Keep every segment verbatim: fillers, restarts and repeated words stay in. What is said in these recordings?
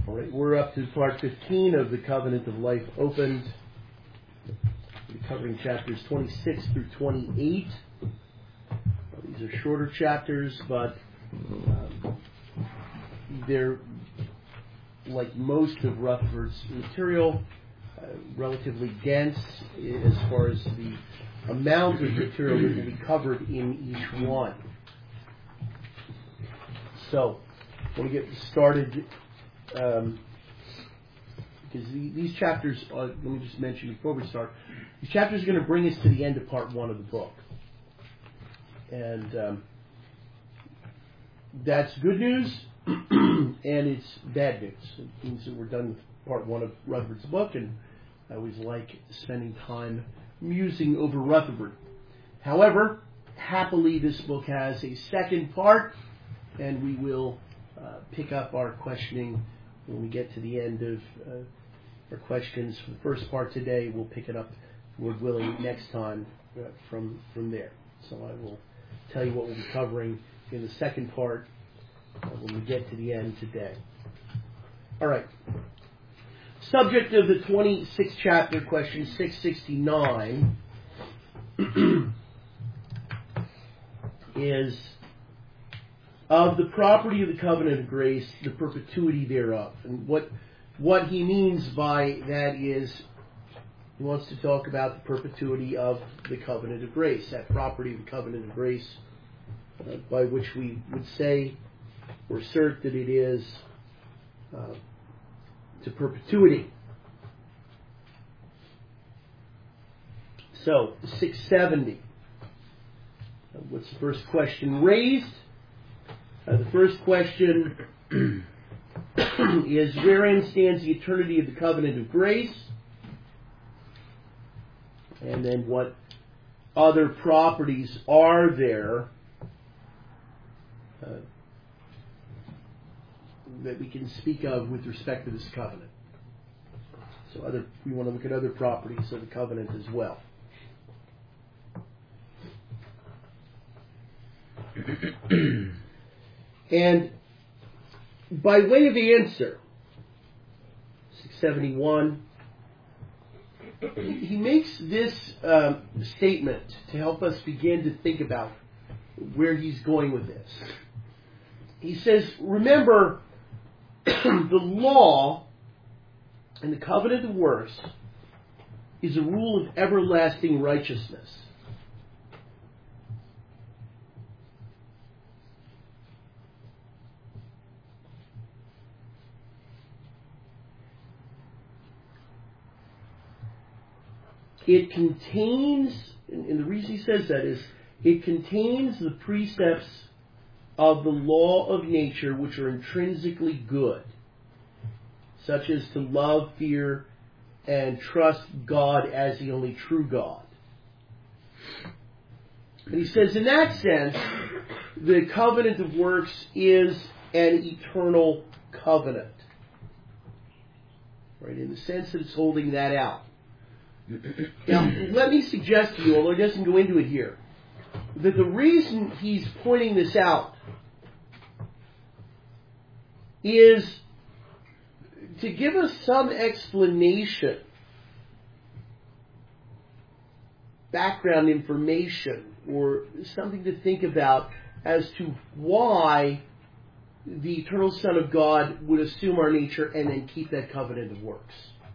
All right, we're up to part fifteen of the Covenant of Life Opened. We're covering chapters twenty-six through twenty-eight. Well, these are shorter chapters, but um, they're, like most of Rutherford's material, uh, relatively dense as far as the amount of material that will be covered in each one. So, I want to get started, um, because the, these chapters, are, let me just mention before we start, these chapters are going to bring us to the end of part one of the book. And um, that's good news, and it's bad news. It means that we're done with part one of Rutherford's book, and I always like spending time musing over Rutherford. However, happily this book has a second part, and we will uh, pick up our questioning when we get to the end of uh, our questions for the first part today. We'll pick it up, Lord willing, next time uh, from from there. So I will tell you what we'll be covering in the second part uh, when we get to the end today. All right. Subject of the twenty-sixth chapter, question six sixty-nine, is of the property of the covenant of grace, the perpetuity thereof. And what what he means by that is he wants to talk about the perpetuity of the covenant of grace, that property of the covenant of grace, uh, by which we would say or assert that it is uh, to perpetuity. So, six seventy. Uh, what's the first question raised? Uh, the first question is, wherein stands the eternity of the covenant of grace? And then what other properties are there uh, that we can speak of with respect to this covenant? So other, we want to look at other properties of the covenant as well. And by way of answer, six seventy-one, he makes this um, statement to help us begin to think about where he's going with this. He says, remember, the law and the covenant of works is a rule of everlasting righteousness. It contains, and the reason he says that is, it contains the precepts of the law of nature which are intrinsically good, such as to love, fear, and trust God as the only true God. And he says, in that sense, the covenant of works is an eternal covenant. Right? In the sense that it's holding that out. Now, let me suggest to you, although he doesn't go into it here, that the reason he's pointing this out is to give us some explanation, background information, or something to think about as to why the eternal Son of God would assume our nature and then keep that covenant of works.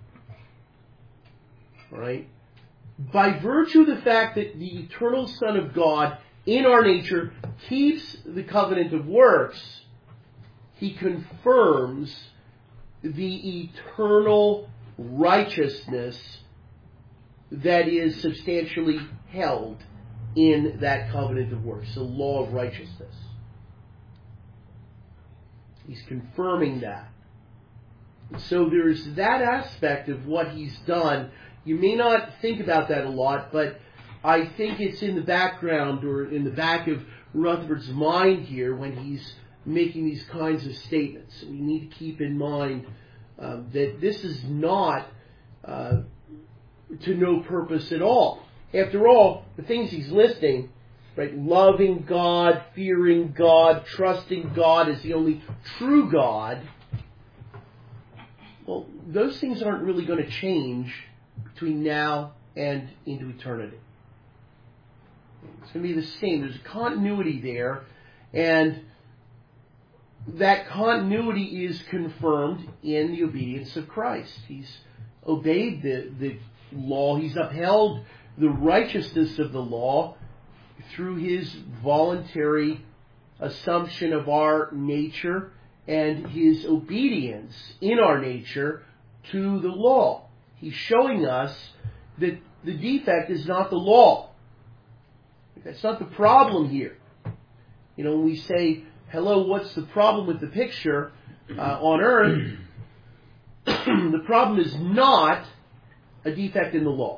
Right? By virtue of the fact that the eternal Son of God in our nature keeps the covenant of works, he confirms the eternal righteousness that is substantially held in that covenant of works, the law of righteousness. He's confirming that. So there's that aspect of what he's done. You may not think about that a lot, but I think it's in the background or in the back of Rutherford's mind here when he's making these kinds of statements. We need to keep in mind um, that this is not uh, to no purpose at all. After all, the things he's listing, right, loving God, fearing God, trusting God as the only true God, those things aren't really going to change between now and into eternity. It's going to be the same. There's a continuity there, and that continuity is confirmed in the obedience of Christ. He's obeyed the, the law. He's upheld the righteousness of the law through his voluntary assumption of our nature and his obedience in our nature to the law. He's showing us that the defect is not the law. That's not the problem here. You know, when we say, hello, what's the problem with the picture uh, on earth? The problem is not a defect in the law.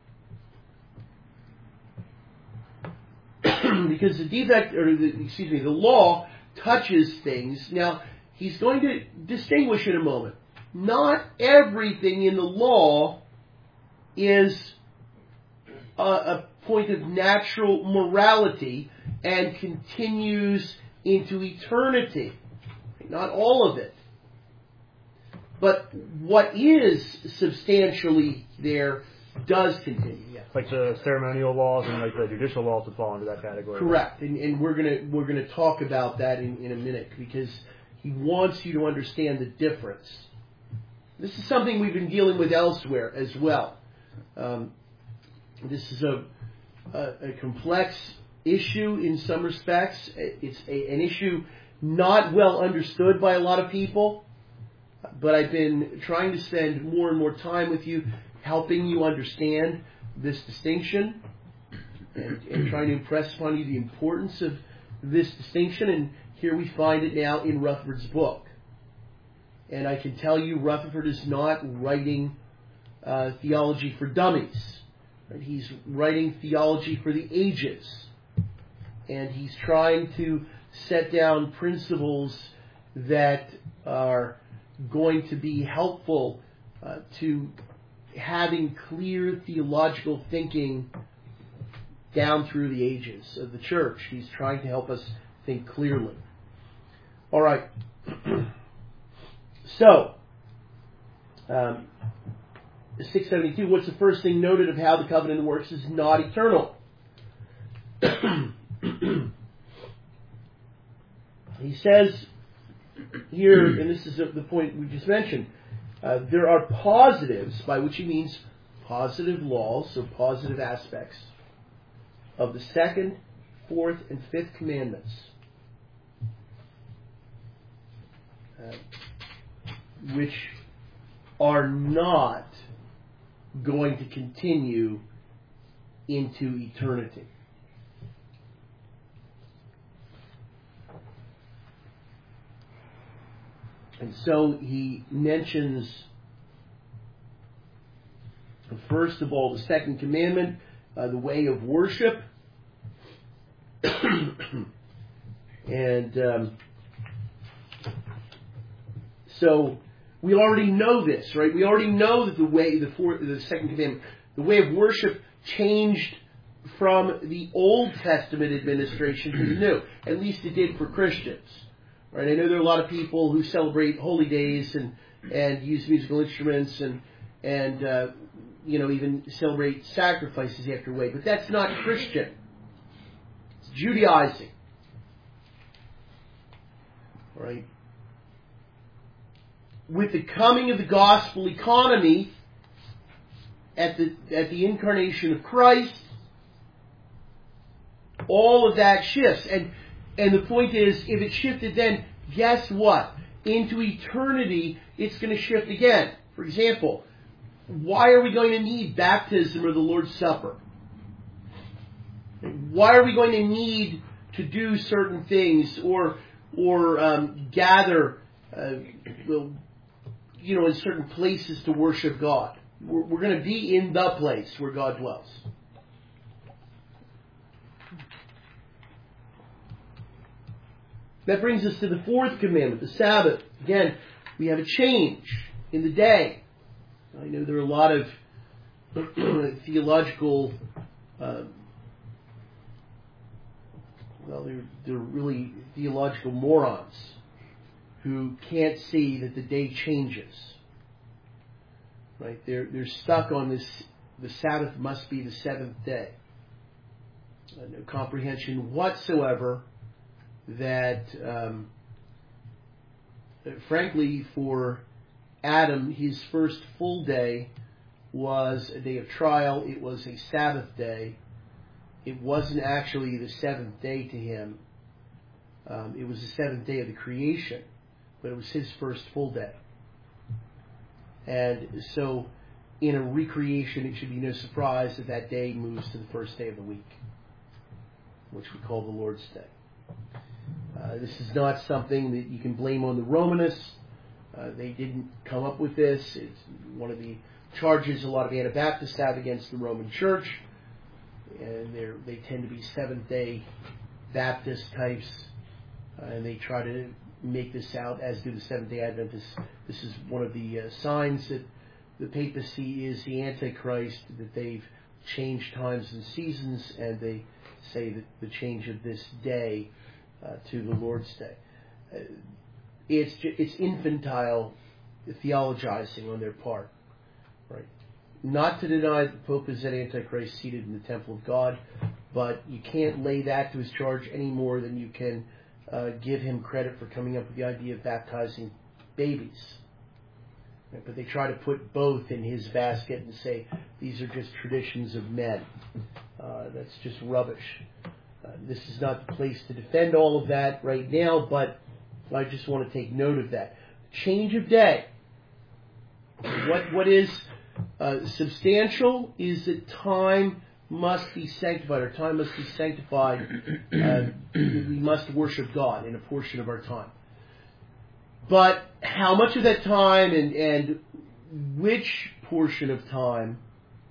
Because the defect, or the, excuse me, the law touches things. Now, he's going to distinguish in a moment. Not everything in the law is a, a point of natural morality and continues into eternity. Not all of it. But what is substantially there does continue. Yes. Like the ceremonial laws and like the judicial laws would fall into that category. Correct. And, and we're gonna we're gonna talk about that in, in a minute, because he wants you to understand the difference. This is something we've been dealing with elsewhere as well. Um, this is a, a, a complex issue in some respects. It's a, an issue not well understood by a lot of people, but I've been trying to spend more and more time with you, helping you understand this distinction and, and trying to impress upon you the importance of this distinction. And here we find it now in Rutherford's book. And I can tell you, Rutherford is not writing uh, theology for dummies. Right? He's writing theology for the ages. And he's trying to set down principles that are going to be helpful uh, to having clear theological thinking down through the ages of the church. He's trying to help us think clearly. All right. So, um, six seventy-two, what's the first thing noted of how the covenant works is not eternal. He says here, and this is the point we just mentioned, uh, there are positives, by which he means positive laws, or positive aspects, of the second, fourth, and fifth commandments, uh, which are not going to continue into eternity. And so he mentions, first of all, the second commandment, uh, the way of worship. And um, so we already know this, right? We already know that the way, the, fourth, the second commandment, the way of worship changed from the Old Testament administration to the New. At least it did for Christians. Right? I know there are a lot of people who celebrate holy days and, and use musical instruments and and uh, you know even celebrate sacrifices after way, but that's not Christian. It's Judaizing. Right? With the coming of the gospel economy at the at the incarnation of Christ, all of that shifts. And And the point is, if it shifted then, guess what? Into eternity, it's going to shift again. For example, why are we going to need baptism or the Lord's Supper? Why are we going to need to do certain things or or um, gather, uh, well, you know, in certain places to worship God? We're, we're going to be in the place where God dwells. That brings us to the fourth commandment, the Sabbath. Again, we have a change in the day. I know there are a lot of theological, uh, well, they're, they're really theological morons who can't see that the day changes. Right? They're they're stuck on this. The Sabbath must be the seventh day. Uh, no comprehension whatsoever that, um, uh, frankly, for Adam, his first full day was a day of trial. It was a Sabbath day. It wasn't actually the seventh day to him. Um, it was the seventh day of the creation, but it was his first full day. And so, in a recreation, it should be no surprise that that day moves to the first day of the week, which we call the Lord's Day. Uh, this is not something that you can blame on the Romanists. Uh, they didn't come up with this. It's one of the charges a lot of Anabaptists have against the Roman Church. And they they tend to be Seventh-day Baptist types. Uh, and they try to make this out, as do the Seventh-day Adventists. This is one of the uh, signs that the papacy is the Antichrist, that they've changed times and seasons, and they say that the change of this day uh, to the Lord's Day. Uh, it's it's infantile theologizing on their part, right? Not to deny that the Pope is an Antichrist seated in the temple of God, but you can't lay that to his charge any more than you can uh, give him credit for coming up with the idea of baptizing babies. Right? But they try to put both in his basket and say these are just traditions of men. Uh, that's just rubbish. Uh, this is not the place to defend all of that right now, but I just want to take note of that. Change of day. What what is uh, substantial is that time must be sanctified. Our time must be sanctified. Uh, we must worship God in a portion of our time. But how much of that time and, and which portion of time,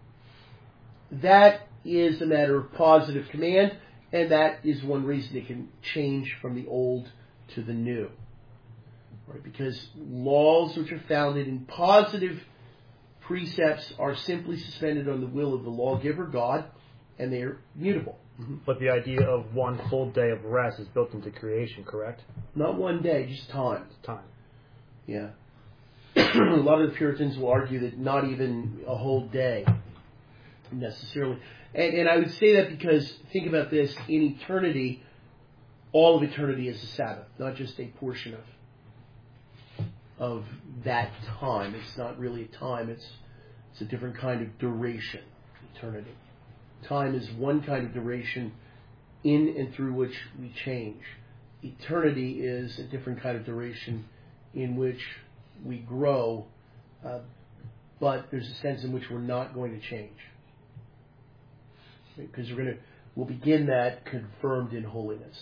that is a matter of positive command, and that is one reason it can change from the old to the new. Right? Because laws which are founded in positive precepts are simply suspended on the will of the lawgiver, God, and they are mutable. Mm-hmm. But the idea of one full day of rest is built into creation, correct? Not one day, just time. It's time. Yeah. A lot of the Puritans will argue that not even a whole day necessarily. And, and I would say that because, think about this, in eternity, all of eternity is a Sabbath, not just a portion of of that time. It's not really a time, it's it's a different kind of duration, eternity. Time is one kind of duration in and through which we change. Eternity is a different kind of duration in which we grow, uh, but there's a sense in which we're not going to change. Because we're going to, we'll begin that confirmed in holiness.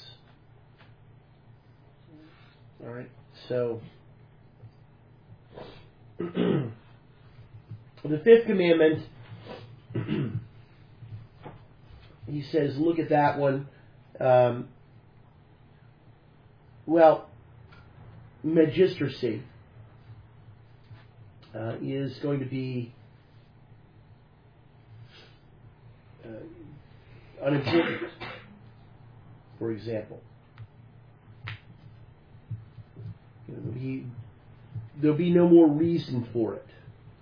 All right, so the fifth commandment, he says, look at that one. Um, well, magistracy uh, is going to be uh, unimportant, for example. You know, there'll be, there'll be no more reason for it.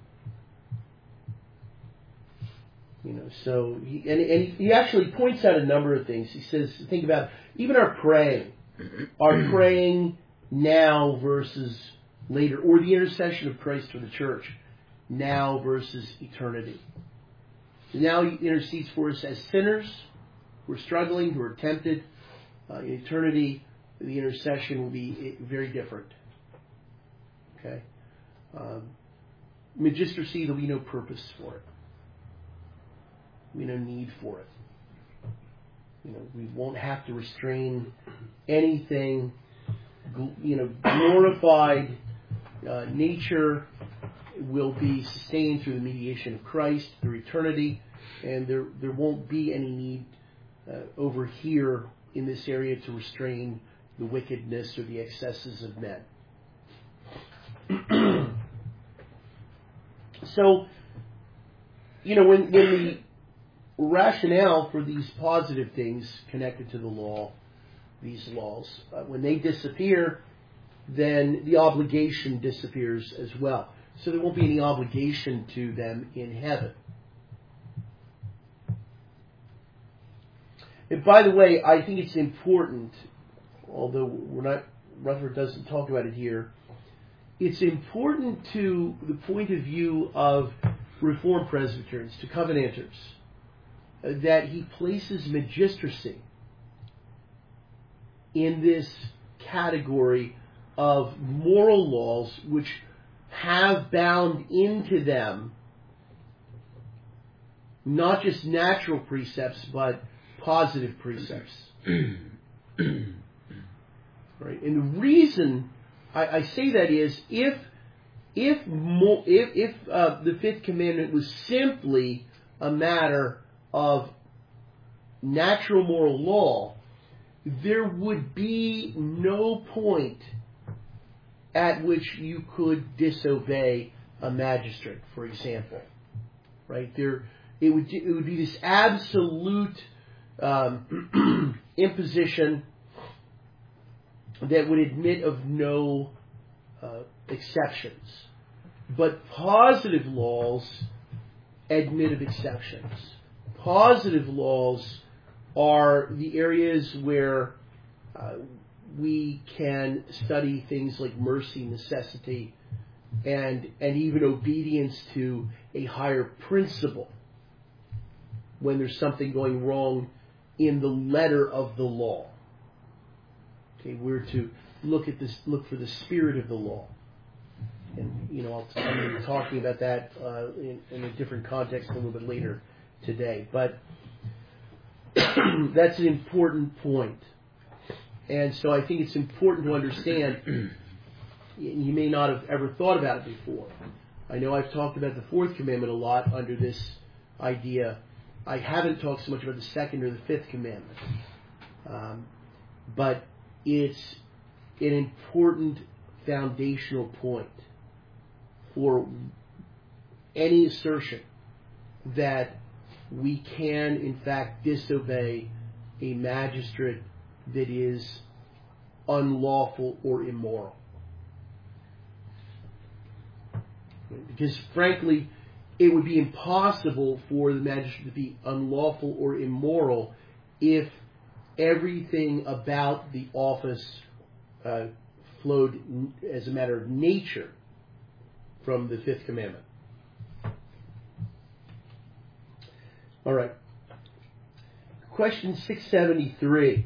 You know, so he and, and he actually points out a number of things. He says, think about even our praying, our praying now versus later, or the intercession of Christ for the church, now versus eternity. Now he intercedes for us as sinners who are struggling, who are tempted. Uh, in eternity, the intercession will be very different. Okay, um, magistracy, there'll be no purpose for it. We no need for it. You know, we won't have to restrain anything. You know, glorified uh, nature will be sustained through the mediation of Christ through eternity, and there there won't be any need uh, over here in this area to restrain the wickedness or the excesses of men. So, you know, when when the rationale for these positive things connected to the law, these laws, uh, when they disappear, then the obligation disappears as well. So there won't be any obligation to them in heaven. And by the way, I think it's important, although we're not, Rutherford doesn't talk about it here, it's important to the point of view of Reformed Presbyterians, to Covenanters, that he places magistracy in this category of moral laws which have bound into them not just natural precepts but positive precepts. Right? And the reason I, I say that is if if mo- if, if uh, the fifth commandment was simply a matter of natural moral law, there would be no point at which you could disobey a magistrate, for example. Right? There, it would it would be this absolute um, imposition that would admit of no uh, exceptions. But positive laws admit of exceptions. Positive laws are the areas where uh, we can study things like mercy, necessity, and and even obedience to a higher principle when there's something going wrong in the letter of the law. Okay, we're to look at this, look for the spirit of the law, and you know I'll, I'm going to be talking about that uh, in, in a different context a little bit later today. But that's an important point, and so I think it's important to understand. You may not have ever thought about it before. I know I've talked about the fourth commandment a lot under this idea. I haven't talked so much about the second or the fifth commandment, um, but it's an important foundational point for any assertion that we can, in fact, disobey a magistrate that is unlawful or immoral. Because, frankly, it would be impossible for the magistrate to be unlawful or immoral if everything about the office uh, flowed n- as a matter of nature from the fifth commandment. All right. Question six seventy-three.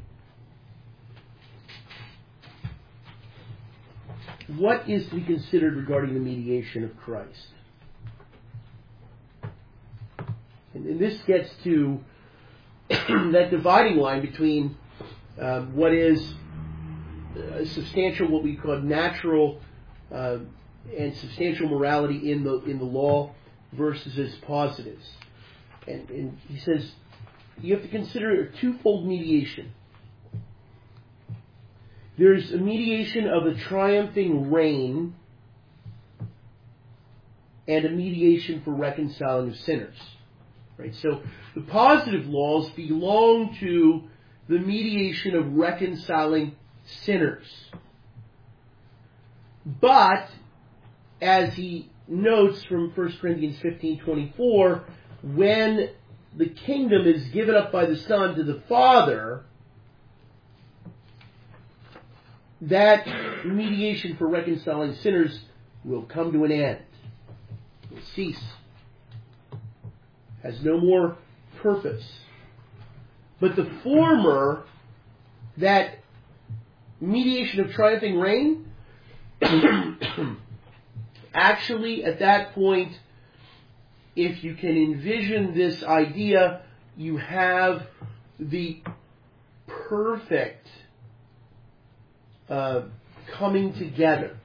What is to be considered regarding the mediation of Christ? And, and this gets to that dividing line between um, what is uh, substantial, what we call natural uh, and substantial morality in the in the law versus its positives. And, and he says you have to consider a twofold mediation. There's a mediation of a triumphing reign and a mediation for reconciling of sinners. Right? So the positive laws belong to the mediation of reconciling sinners. But, as he notes from First Corinthians fifteen twenty-four, when the kingdom is given up by the Son to the Father, that mediation for reconciling sinners will come to an end. Will cease. Has no more purpose. But the former, that mediation of triumphing reign, actually at that point, if you can envision this idea, you have the perfect Uh, coming together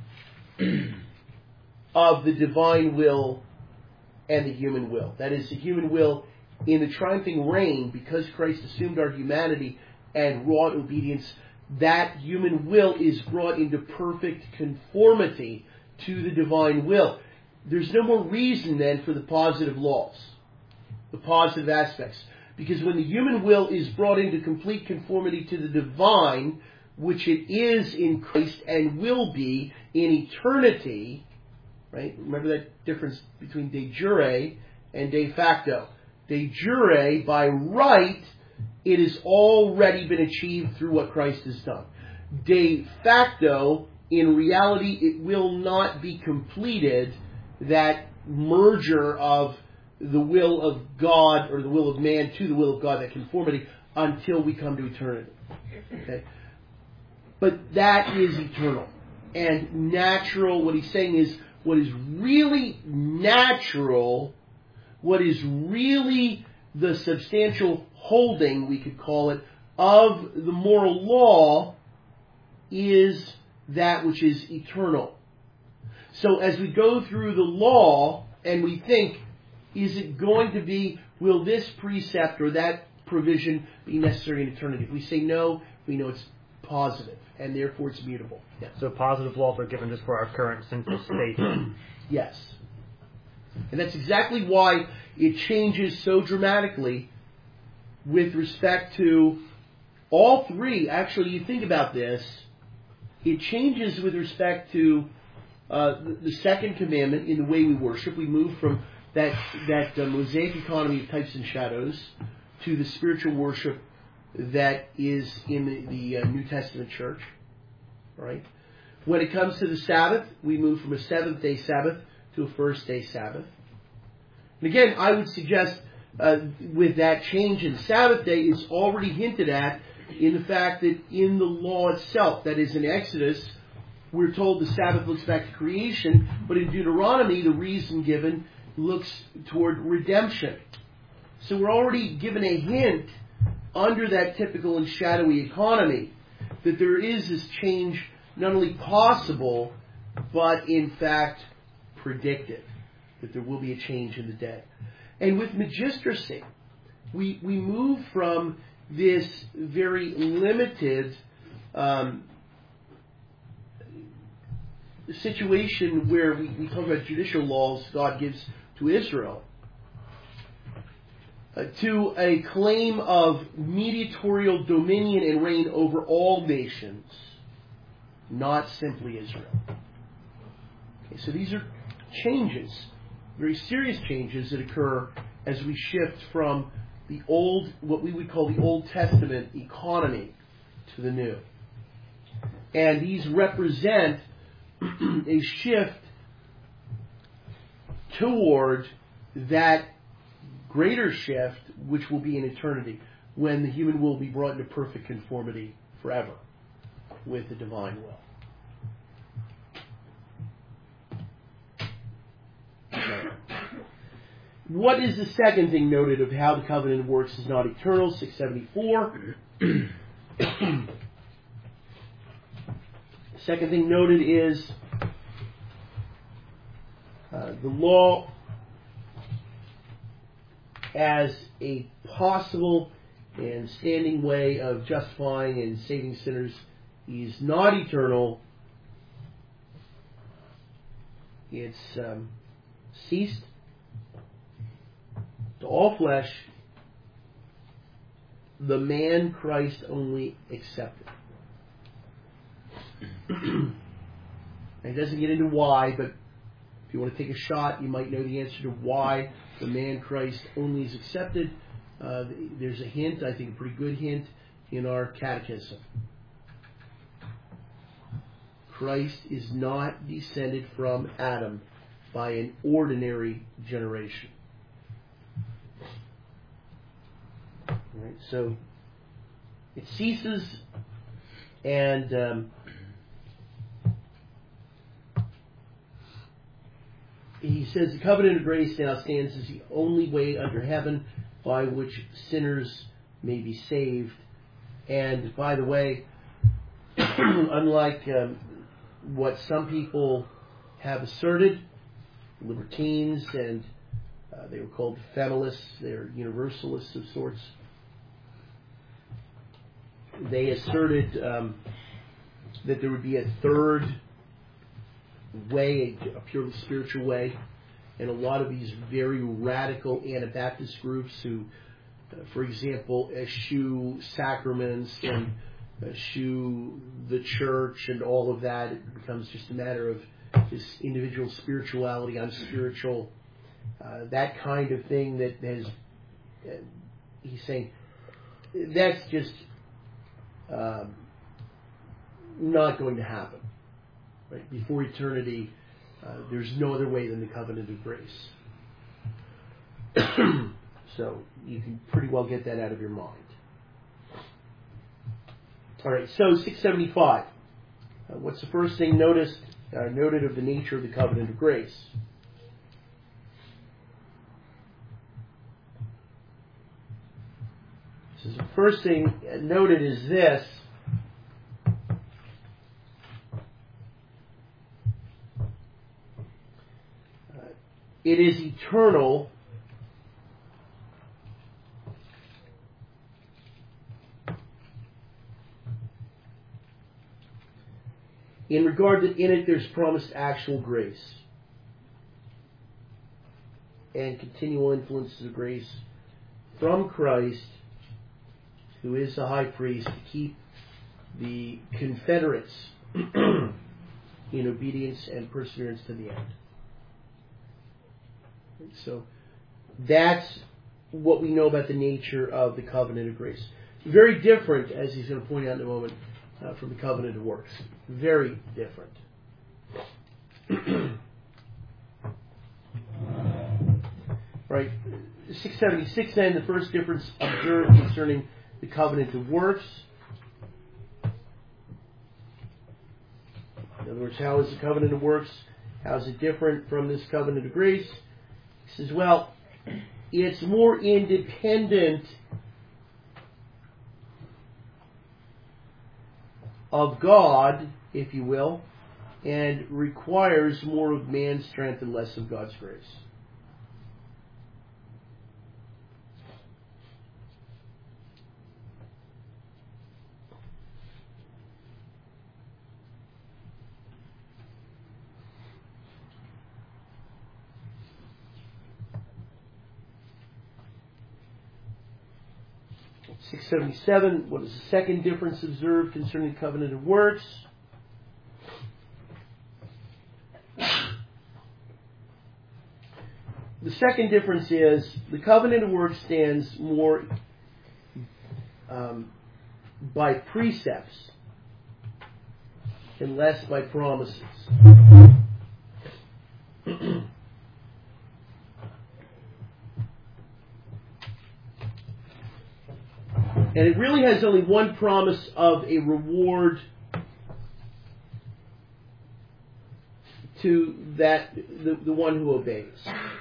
of the divine will and the human will. That is, the human will in the triumphing reign, because Christ assumed our humanity and wrought obedience, that human will is brought into perfect conformity to the divine will. There's no more reason then for the positive laws, the positive aspects. Because when the human will is brought into complete conformity to the divine, which it is in Christ and will be in eternity, right? Remember that difference between de jure and de facto. De jure, by right, it has already been achieved through what Christ has done. De facto, in reality, it will not be completed, that merger of the will of God or the will of man to the will of God, that conformity, until we come to eternity. Okay? But that is eternal. And natural, what he's saying is, what is really natural, what is really the substantial holding, we could call it, of the moral law is that which is eternal. So as we go through the law and we think, is it going to be, will this precept or that provision be necessary in eternity? If we say no, we know it's positive, and therefore it's mutable. Yeah. So positive laws are given just for our current sinful state. Yes. And that's exactly why it changes so dramatically with respect to all three. Actually, you think about this, it changes with respect to uh, the, the second commandment in the way we worship. We move from that, that uh, Mosaic economy of types and shadows to the spiritual worship that is in the, the uh, New Testament church. Right? When it comes to the Sabbath, we move from a seventh day Sabbath to a first day Sabbath. And again, I would suggest uh, with that change in Sabbath day, it's already hinted at in the fact that in the law itself, that is in Exodus, we're told the Sabbath looks back to creation, but in Deuteronomy, the reason given looks toward redemption. So we're already given a hint under that typical and shadowy economy that there is this change not only possible, but in fact predicted, that there will be a change in the day. And with magistracy, we, we move from this very limited um, situation where we, we talk about judicial laws God gives to Israel, uh, to a claim of mediatorial dominion and reign over all nations, not simply Israel. Okay, so these are changes, very serious changes that occur as we shift from the old, what we would call the Old Testament economy, to the New. And these represent a shift toward that greater shift, which will be in eternity, when the human will be brought into perfect conformity forever with the divine will. What is the second thing noted of how the covenant works is not eternal? six seventy-four. Second thing noted is uh, the law as a possible and standing way of justifying and saving sinners is not eternal. It's um, ceased to all flesh, the man Christ only accepted. It doesn't get into why, but if you want to take a shot, you might know the answer to why the man Christ only is accepted. Uh, there's a hint, I think a pretty good hint, in our catechism. Christ is not descended from Adam by an ordinary generation. Right, so it ceases, and um, he says the covenant of grace now stands as the only way under heaven by which sinners may be saved. And by the way, unlike um, what some people have asserted, libertines, and uh, they were called feminists, they're universalists of sorts, they asserted um, that there would be a third way, a purely spiritual way, and a lot of these very radical Anabaptist groups who, uh, for example, eschew sacraments and eschew the church and all of that. It becomes just a matter of this individual spirituality, I'm spiritual, uh, that kind of thing that has, uh, he's saying, that's just um, not going to happen. Right? Before eternity, uh, there's no other way than the covenant of grace. So you can pretty well get that out of your mind. All right, so six seventy-five. Uh, what's the first thing noticed, uh, noted of the nature of the covenant of grace? So the first thing noted is this. Uh, it is eternal. In regard that in it there's promised actual grace and continual influences of grace from Christ, who is the high priest, to keep the confederates in obedience and perseverance to the end. So that's what we know about the nature of the covenant of grace. Very different, as he's going to point out in a moment, Uh, from the covenant of works. Very different. Right. six seventy-six then, the first difference observed concerning the covenant of works. In other words, how is the covenant of works? How is it different from this covenant of grace? He says, well, it's more independent of God, if you will, and requires more of man's strength and less of God's grace. six seventy-seven, what is the second difference observed concerning the covenant of works? The second difference is the covenant of works stands more um, by precepts and less by promises. And it really has only one promise of a reward to that the, the one who obeys.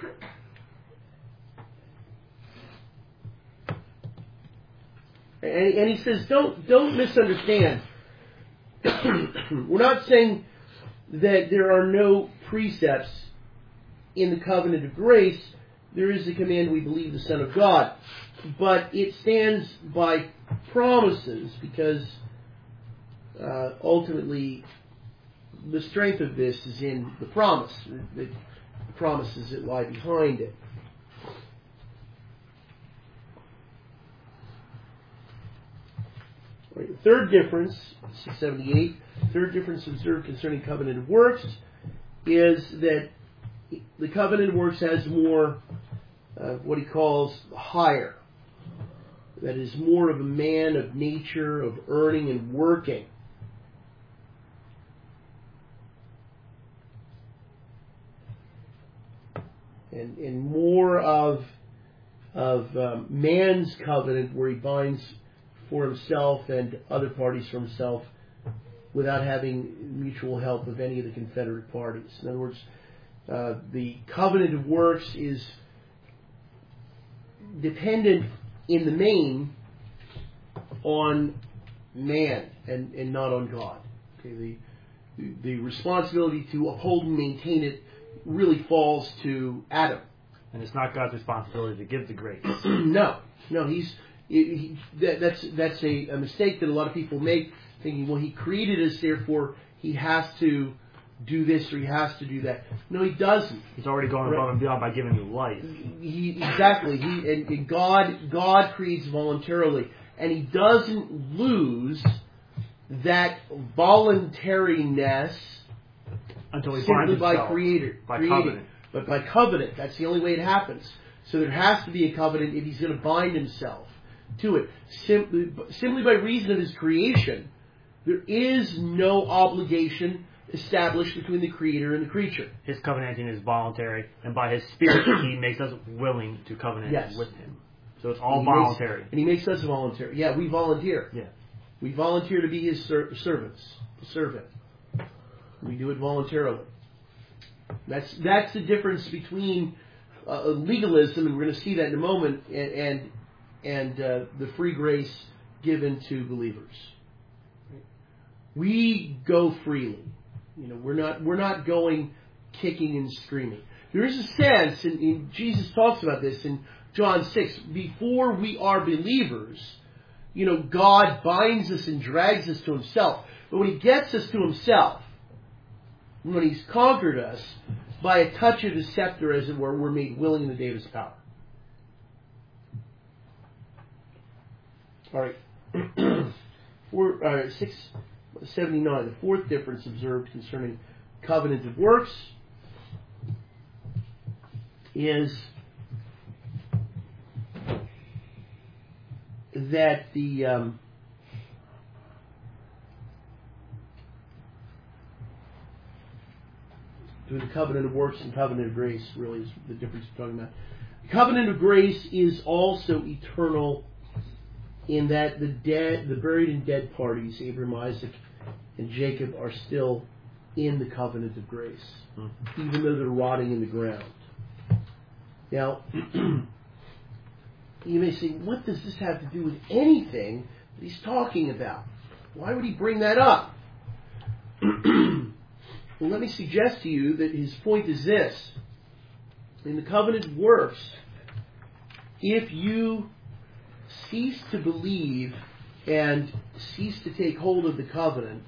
And, and he says, don't don't misunderstand. We're not saying that there are no precepts in the covenant of grace. There is the command, we believe the Son of God. But it stands by promises because uh, ultimately the strength of this is in the promise, the, the promises that lie behind it. Right, the third difference, six seventy-eight, third difference observed concerning covenant of works is that the covenant of works has more uh, what he calls higher. That is more of a man of nature, of earning and working. And, and more of, of um, man's covenant where he binds for himself and other parties for himself without having mutual help of any of the confederate parties. In other words, uh, the covenant of works is dependent in the main on man and, and not on God. Okay, the the responsibility to uphold and maintain it really falls to Adam. And it's not God's responsibility to give the grace. no, no, he's he, that, that's that's a, a mistake that a lot of people make, thinking, well, he created us, therefore he has to do this or he has to do that. No, he doesn't. He's already gone above and beyond by giving you life. He exactly. He and, and God God creates voluntarily, and he doesn't lose that voluntariness Until he simply finds by himself creator, by creating. covenant. But by covenant, that's the only way it happens. So there has to be a covenant if he's going to bind himself to it. Simply, simply by reason of his creation, there is no obligation established between the creator and the creature. His covenanting is voluntary, and by his Spirit, he makes us willing to covenant Yes. with him. So it's all and voluntary. Makes, and he makes us voluntary. Yeah, we volunteer. Yeah. We volunteer to be his ser- servants, to serve him. We do it voluntarily. That's that's the difference between uh, legalism, and we're going to see that in a moment, and and, and uh, the free grace given to believers. We go freely. You know, we're not we're not going kicking and screaming. There is a sense, and, and Jesus talks about this in John six. Before we are believers, you know, God binds us and drags us to Himself. But when He gets us to Himself, when He's conquered us, by a touch of His scepter, as it were, we're made willing in the day of His power. All right. Four, uh, six seventy-nine. The fourth difference observed concerning covenant of works is that the um, between the covenant of works and covenant of grace really is the difference we're talking about. The covenant of grace is also eternal in that the dead, the buried and dead parties, Abraham, Isaac, and Jacob, are still in the covenant of grace, mm. even though they're rotting in the ground. Now, you may say, what does this have to do with anything that he's talking about? Why would he bring that up? Well, let me suggest to you that his point is this. In the covenant of works, if you cease to believe and cease to take hold of the covenant,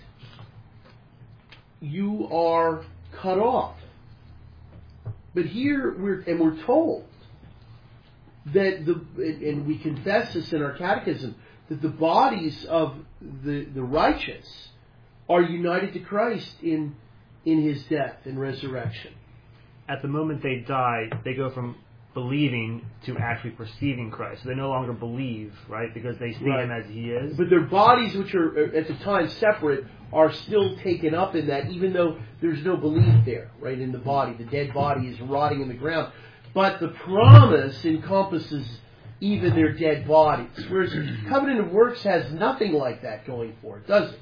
you are cut off. But here, we're, and we're told that the, and we confess this in our catechism, that the bodies of the, the righteous are united to Christ in, in His death and resurrection. At the moment they die, they go from believing to actually perceiving Christ. So they no longer believe, right? Because they see right. Him as He is. But their bodies, which are at the time separate, are still taken up in that, even though there's no belief there, right, in the body. The dead body is rotting in the ground. But the promise encompasses even their dead bodies. Whereas the covenant of works has nothing like that going for it, does it?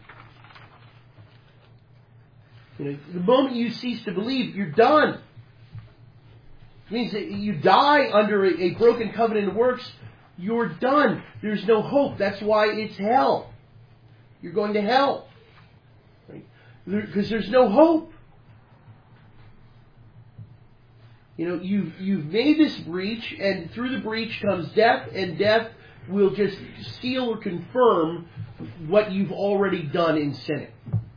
You know, the moment you cease to believe, you're done. It means that you die under a, a broken covenant of works, you're done. There's no hope. That's why it's hell. You're going to hell. Right? Because there's no hope. You know, you've, you've made this breach, and through the breach comes death, and death will just seal or confirm what you've already done in sinning.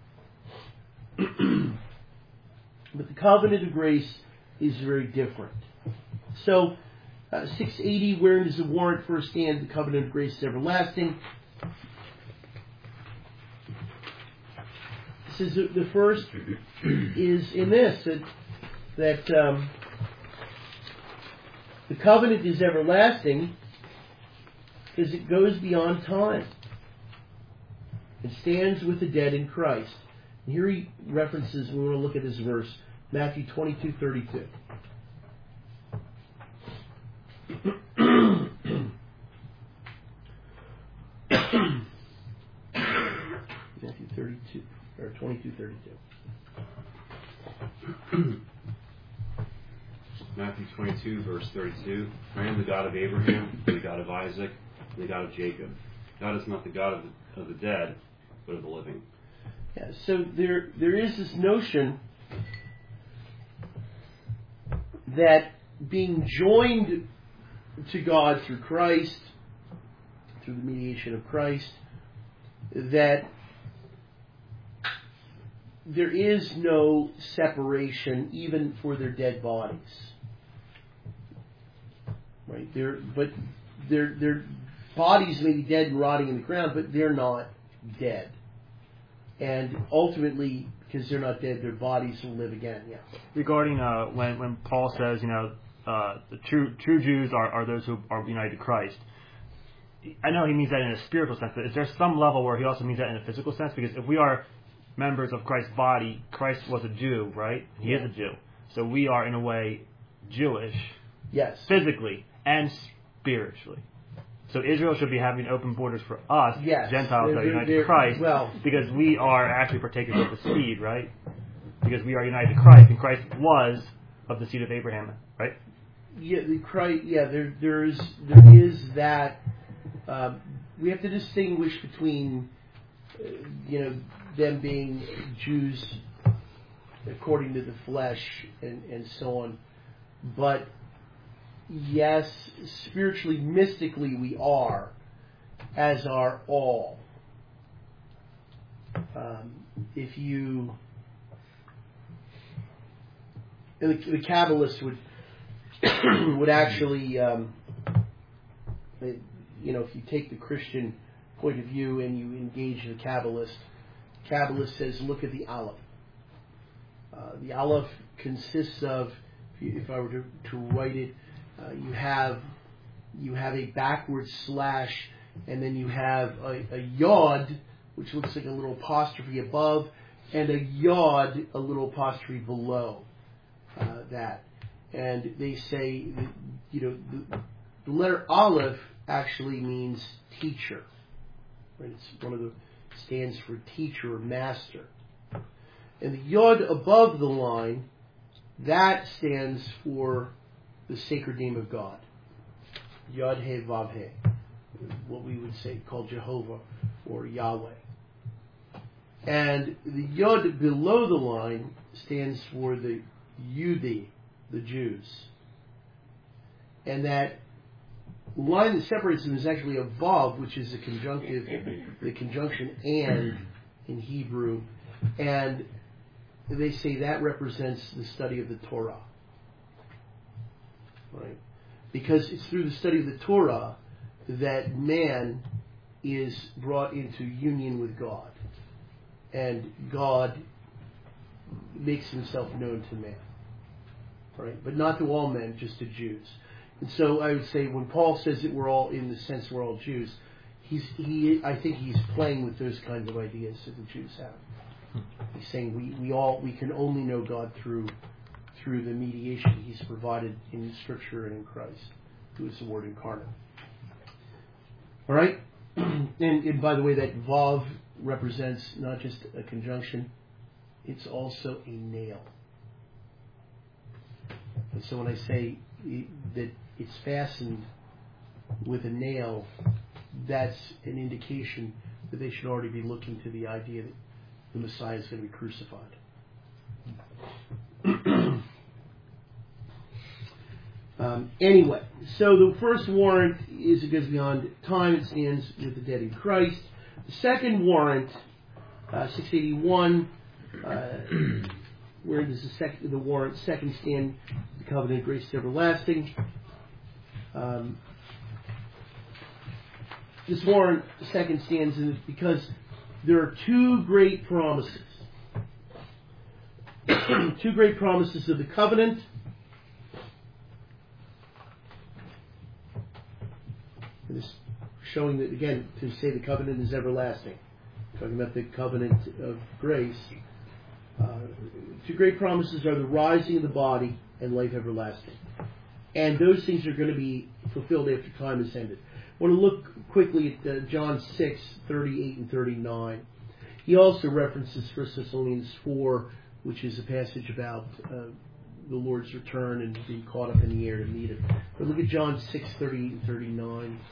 But the covenant of grace is very different. So, uh, six eighty, wherein does the warrant first stand? The covenant of grace is everlasting. This is the first is in this that that um, the covenant is everlasting because it goes beyond time. It stands with the dead in Christ. And here he references, we want to look at this verse, Matthew twenty-two thirty-two. Matthew thirty-two or twenty-two thirty-two. Matthew twenty-two, verse thirty-two. I am the God of Abraham, the God of Isaac, and the God of Jacob. God is not the God of the, of the dead, but of the living. Yeah, so there there is this notion that being joined to God through Christ, through the mediation of Christ, that there is no separation even for their dead bodies. Right? They're, but their their bodies may be dead and rotting in the ground, but they're not dead. And ultimately, because they're not dead, their bodies will live again. Yeah. Regarding uh, when when Paul says, you know, uh, the true true Jews are, are those who are united to Christ. I know he means that in a spiritual sense, but is there some level where he also means that in a physical sense? Because if we are members of Christ's body, Christ was a Jew, right? He is a Jew. So we are, in a way, Jewish. Yes. Physically and spiritually. So Israel should be having open borders for us, yes. Gentiles they're, that are united they're, to Christ, well, because we are actually partakers of the seed, right? Because we are united to Christ, and Christ was of the seed of Abraham, right? Yeah, the Christ, yeah. There, there's, there is that. Um, we have to distinguish between, uh, you know, them being Jews according to the flesh and, and so on. But yes, spiritually, mystically, we are, as are all. Um, if you, the, the Kabbalists would would actually. Um, they, You know, if you take the Christian point of view and you engage the Kabbalist, Kabbalist says, look at the Aleph. Uh, the Aleph consists of, if, you, if I were to, to write it, uh, you have you have a backward slash, and then you have a, a yod, which looks like a little apostrophe above, and a yod, a little apostrophe below uh, that. And they say, that, you know, the, the letter Aleph actually means teacher. Right? It's one of the stands for teacher or master. And the yod above the line, that stands for the sacred name of God. Yod He Vav He, what we would say called Jehovah or Yahweh. And the yod below the line stands for the Yudi, the Jews. And that line that separates them is actually a vav, which is the conjunctive, the conjunction and in Hebrew, and they say that represents the study of the Torah, right? Because it's through the study of the Torah that man is brought into union with God, and God makes himself known to man, right? But not to all men, just to Jews. And so I would say when Paul says that we're all, in the sense we're all Jews, he's he I think he's playing with those kinds of ideas that the Jews have. He's saying we, we all we can only know God through through the mediation he's provided in Scripture and in Christ, who is the Word incarnate. All right? and, and by the way, that vav represents not just a conjunction, it's also a nail. And so when I say that it's fastened with a nail, that's an indication that they should already be looking to the idea that the Messiah is going to be crucified. um, anyway, so the first warrant is it goes beyond time, it stands with the dead in Christ. The second warrant, uh, six eighty-one, uh, where does the, sec- the warrant second stand? The covenant of grace is everlasting. Um, this warrant second stands in it because there are two great promises. two great promises of the covenant. And this showing that, again, to say the covenant is everlasting. Talking about the covenant of grace. Uh, two great promises are the rising of the body and life everlasting. And those things are going to be fulfilled after time is ended. I want to look quickly at uh, John six, thirty-eight and thirty-nine. He also references First Thessalonians four, which is a passage about uh, the Lord's return and being caught up in the air to meet Him. But look at John six, thirty-eight and thirty-nine.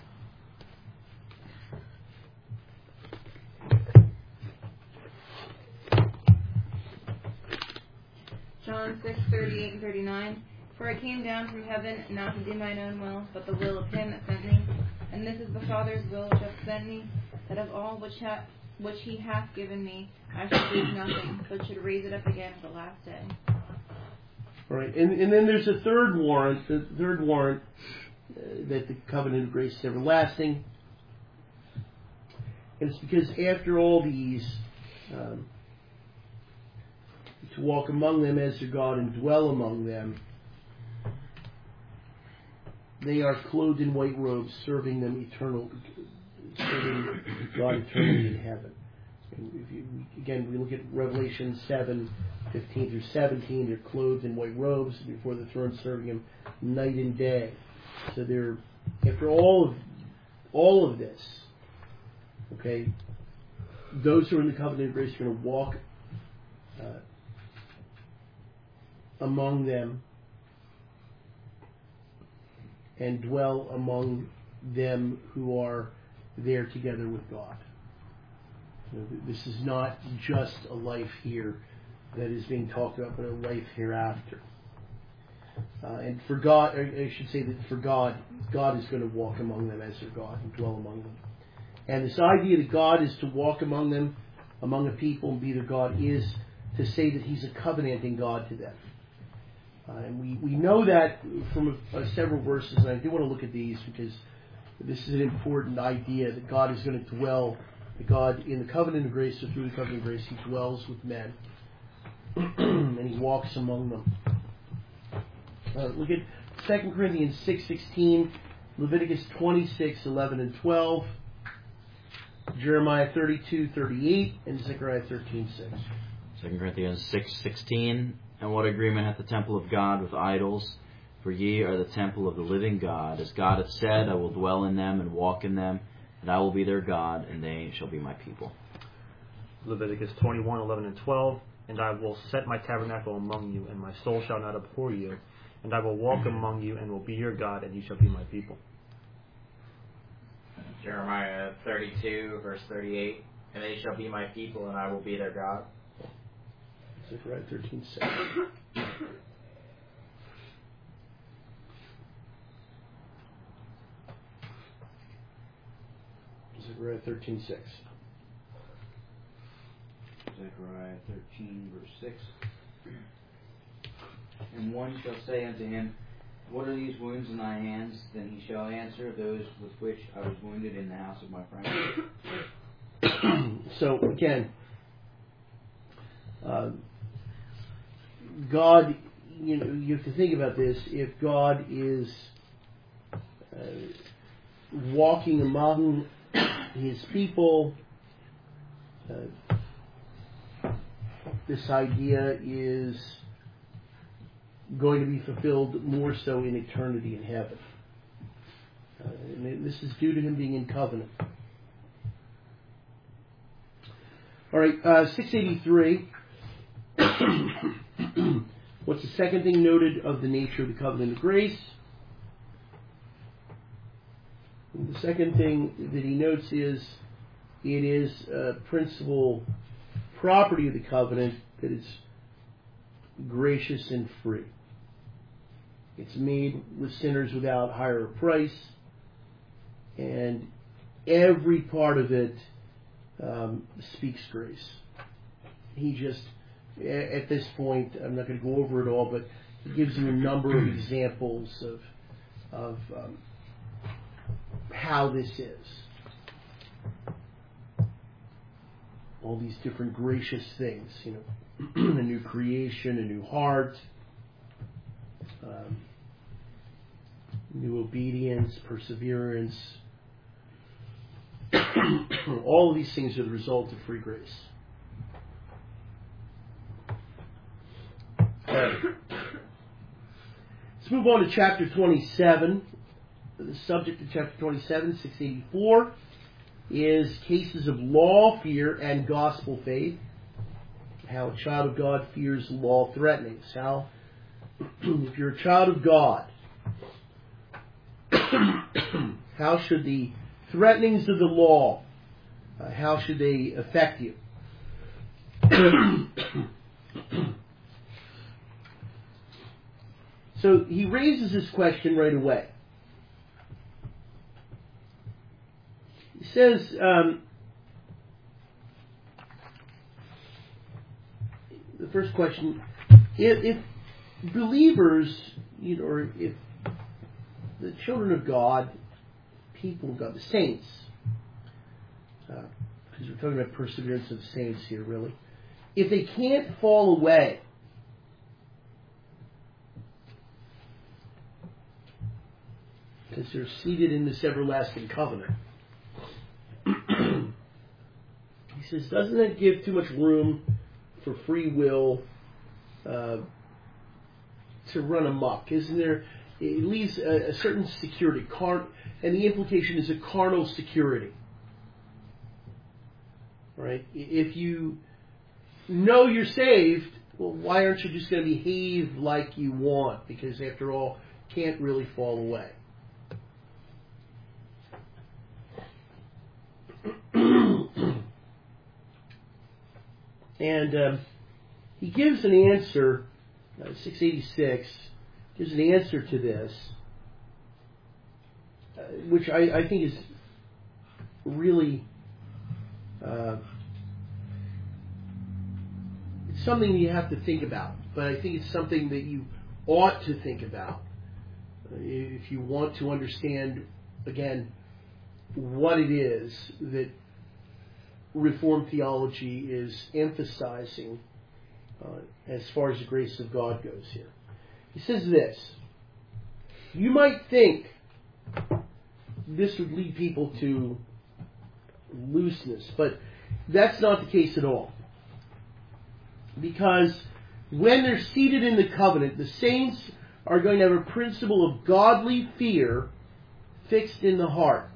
John six, thirty-eight and thirty-nine. For I came down from heaven, not to do mine own will, but the will of him that sent me. And this is the Father's will which hath sent me, that of all which, ha- which he hath given me, I should lose nothing, but should raise it up again at the last day. All right, and, and then there's a third warrant, the third warrant, uh, that the covenant of grace is everlasting. And it's because after all these um, to walk among them as their God and dwell among them. They are clothed in white robes, serving them eternal, serving God eternally in heaven. And if you, again, we look at Revelation seven, fifteen through seventeen. They're clothed in white robes before the throne, serving Him night and day. So they're, after all of all of this, okay, those who are in the covenant of grace are going to walk uh, among them and dwell among them who are there together with God. You know, this is not just a life here that is being talked about, but a life hereafter. Uh, and for God, I should say that for God, God is going to walk among them as their God and dwell among them. And this idea that God is to walk among them, among a people, and be their God, is to say that He's a covenanting God to them. Uh, and we, we know that from uh, several verses, and I do want to look at these because this is an important idea that God is going to dwell, that God in the covenant of grace, or through the covenant of grace, He dwells with men and He walks among them. Uh, look at Second Corinthians six sixteen, Leviticus twenty-six eleven and twelve, Jeremiah thirty-two thirty-eight, and Zechariah thirteen six. Second Corinthians six sixteen. And what agreement hath the temple of God with idols? For ye are the temple of the living God. As God hath said, I will dwell in them and walk in them, and I will be their God, and they shall be my people. Leviticus twenty-one eleven and twelve. And I will set my tabernacle among you, and my soul shall not abhor you. And I will walk among you, and will be your God, and ye shall be my people. Jeremiah thirty-two, verse thirty-eight. And they shall be my people, and I will be their God. Zechariah thirteen six. Zechariah thirteen six. Zechariah thirteen, verse six. And one shall say unto him, What are these wounds in thy hands? Then he shall answer, Those with which I was wounded in the house of my friend. So again, uh, God, you know, you have to think about this. If God is uh, walking among His people, uh, this idea is going to be fulfilled more so in eternity in heaven. Uh, and this is due to Him being in covenant. All right, uh, six eighty-three. What's the second thing noted of the nature of the covenant of grace? And the second thing that he notes is it is a principal property of the covenant that it's gracious and free. It's made with sinners without hire or price, and every part of it um, speaks grace. He just, at this point, I'm not going to go over it all, but he gives you a number of examples of of um, how this is. All these different gracious things, you know, a new creation, a new heart, um, new obedience, perseverance. All of these things are the result of free grace. Let's move on to chapter twenty-seven. The subject of chapter twenty-seven, six eighty-four, is cases of law fear and gospel faith. How a child of God fears law threatenings. How, if you're a child of God, how should the threatenings of the law, uh, how should they affect you? So he raises this question right away. He says, um, the first question, if, if believers, you know, or if the children of God, people of God, the saints, uh, because we're talking about perseverance of the saints here, really. if they can't fall away, because they're seated in this everlasting covenant, he says, doesn't that give too much room for free will uh, to run amok? Isn't there? It leaves a, a certain security, car, and the implication is a carnal security. Right? If you know you're saved, well, why aren't you just going to behave like you want? Because after all, can't really fall away. And um, he gives an answer, uh, six eighty-six, gives an answer to this, uh, which I, I think is really uh, it's something you have to think about. But I think it's something that you ought to think about uh, if you want to understand, again, what it is that Reformed theology is emphasizing uh, as far as the grace of God goes here. He says this: you might think this would lead people to looseness, but that's not the case at all. Because when they're seated in the covenant, the saints are going to have a principle of godly fear fixed in the heart.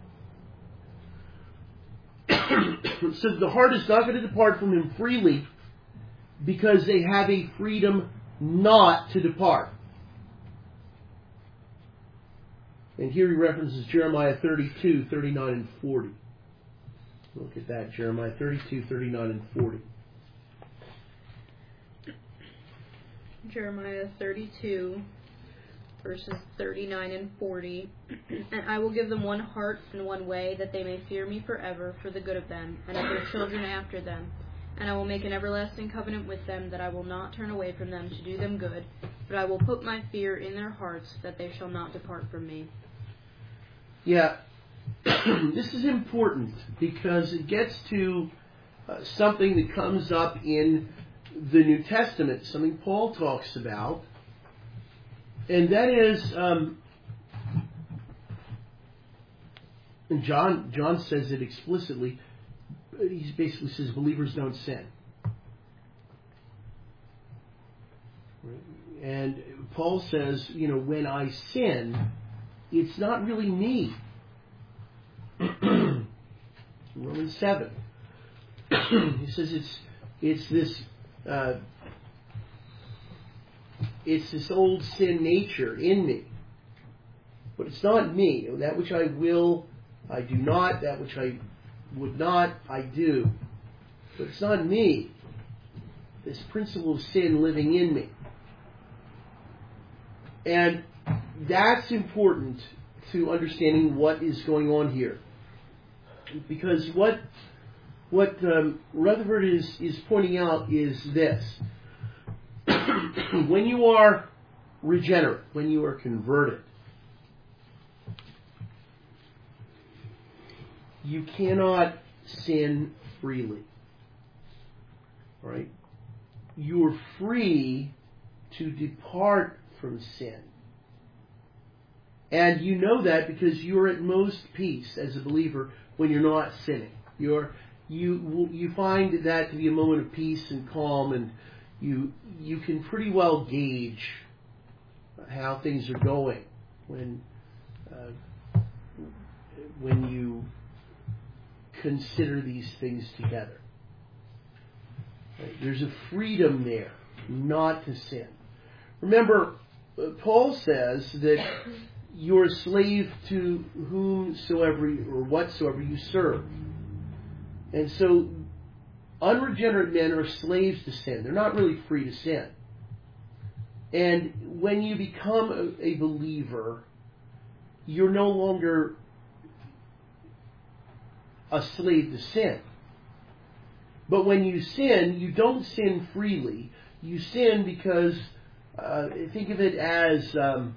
So the heart is not going to depart from him freely because they have a freedom not to depart. And here he references Jeremiah thirty-two, thirty-nine, and forty. Look at that, Jeremiah thirty-two, thirty-nine, and forty. Jeremiah thirty-two, verses thirty-nine and forty. And I will give them one heart and one way, that they may fear me forever, for the good of them, and of their children after them. And I will make an everlasting covenant with them, that I will not turn away from them to do them good, but I will put my fear in their hearts, that they shall not depart from me. Yeah, this is important because it gets to uh, something that comes up in the New Testament, something Paul talks about, and that is, um, and John John says it explicitly. He basically says believers don't sin. And Paul says, you know, when I sin, it's not really me. Romans seven. He says it's it's this uh, it's this old sin nature in me. But it's not me. That which I will, I do not. That which I would not, I do. But it's not me. This principle of sin living in me. And that's important to understanding what is going on here. Because what what um, Rutherford is, is pointing out is this. When you are regenerate, when you are converted, you cannot sin freely. Right? You are free to depart from sin. And you know that because you're at most peace as a believer when you're not sinning. You're you you find that to be a moment of peace and calm, and you you can pretty well gauge how things are going when uh, when you consider these things together. Right? There's a freedom there not to sin. Remember, uh, Paul says that you're a slave to whomsoever or whatsoever you serve. And so unregenerate men are slaves to sin. They're not really free to sin. And when you become a, a believer, you're no longer a slave to sin. But when you sin, you don't sin freely. You sin because, uh, think of it as... Um,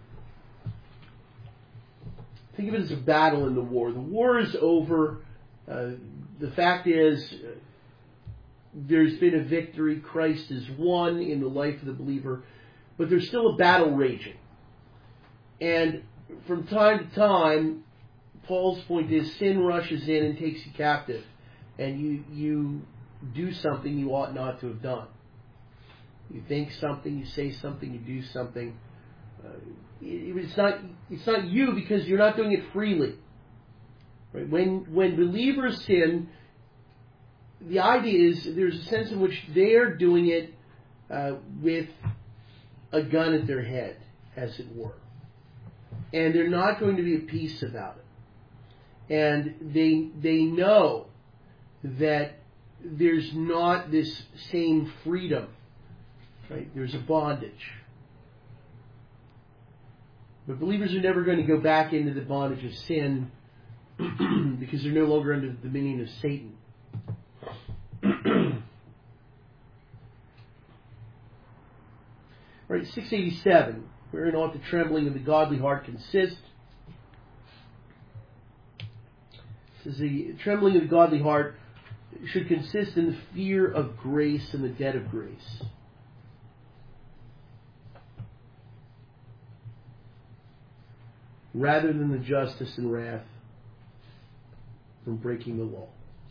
Think of it as a battle in the war. The war is over. Uh, the fact is, there's been a victory. Christ has won in the life of the believer, but there's still a battle raging. And from time to time, Paul's point is sin rushes in and takes you captive, and you you do something you ought not to have done. You think something, you say something, you do something. Uh, it, it's not it's not you because you're not doing it freely. Right? When when believers sin, the idea is there's a sense in which they're doing it uh, with a gun at their head, as it were, and they're not going to be at peace about it. And they they know that there's not this same freedom. Right? There's a bondage. But believers are never going to go back into the bondage of sin because they're no longer under the dominion of Satan. Right, six eighty-seven. Wherein ought the trembling of the godly heart consist? It says the trembling of the godly heart should consist in the fear of grace and the debt of grace. Rather than the justice and wrath from breaking the law.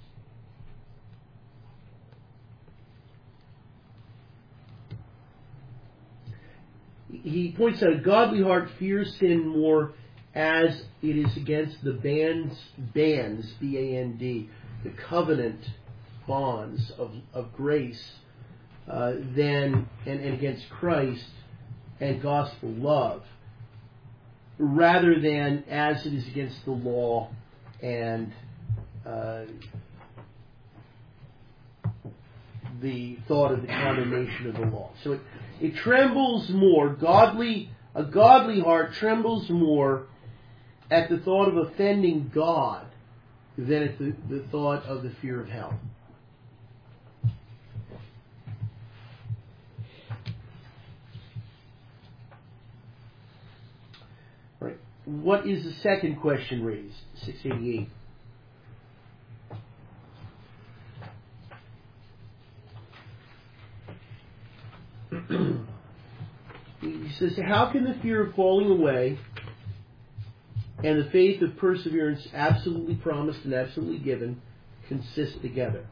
He points out a godly heart fears sin more as it is against the bands, bands, B A N D, the covenant bonds of, of grace, uh, than and, and against Christ and gospel love, rather than as it is against the law and uh, the thought of the condemnation of the law. So it, it trembles more, godly, a godly heart trembles more at the thought of offending God than at the, the thought of the fear of hell. Right. What is the second question raised? six eighty-eight. He says, how can the fear of falling away and the faith of perseverance absolutely promised and absolutely given consist together?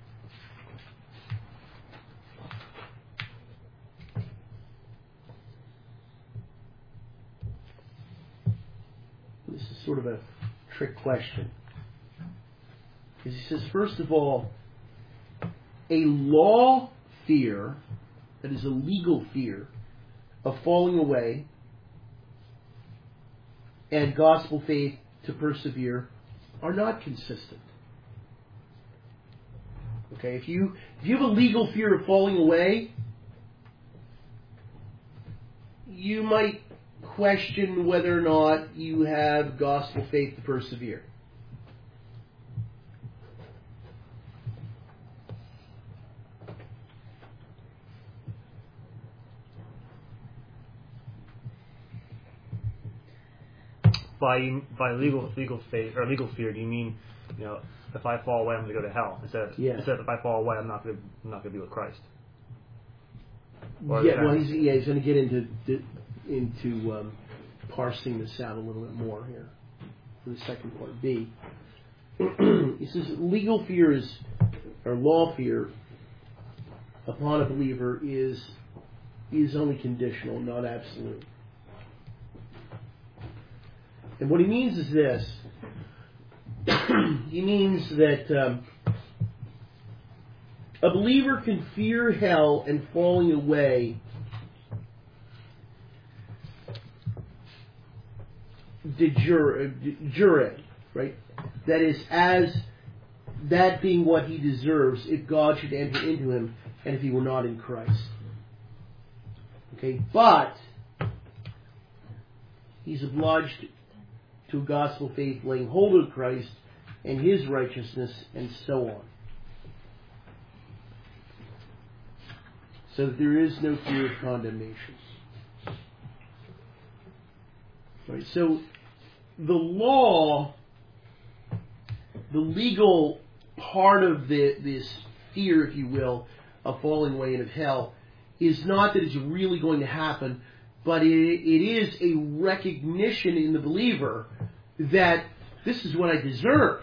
This is sort of a trick question. Because he says, first of all, a law fear, that is a legal fear, of falling away and gospel faith to persevere are not consistent. Okay, if you if you have a legal fear of falling away, you might question whether or not you have gospel faith to persevere. By by legal legal faith or legal fear, do you mean, you know, if I fall away, I'm going to go to hell? Instead of, yeah. instead of if I fall away, I'm not going to I'm not going to be with Christ. Or yeah, well, he's yeah he's going to get into into um, parsing this out a little bit more here for the second part B. He says legal fear is or law fear upon a believer is is only conditional, not absolute. And what he means is this. He means that um, a believer can fear hell and falling away de jure, de jure, right? That is, as that being what he deserves if God should enter into him and if he were not in Christ. Okay, but he's obliged to gospel faith, laying hold of Christ and His righteousness, and so on. So that there is no fear of condemnation. Right, so the law, the legal part of the, this fear, if you will, of falling away into hell is not that it's really going to happen, but it, it is a recognition in the believer that this is what I deserve.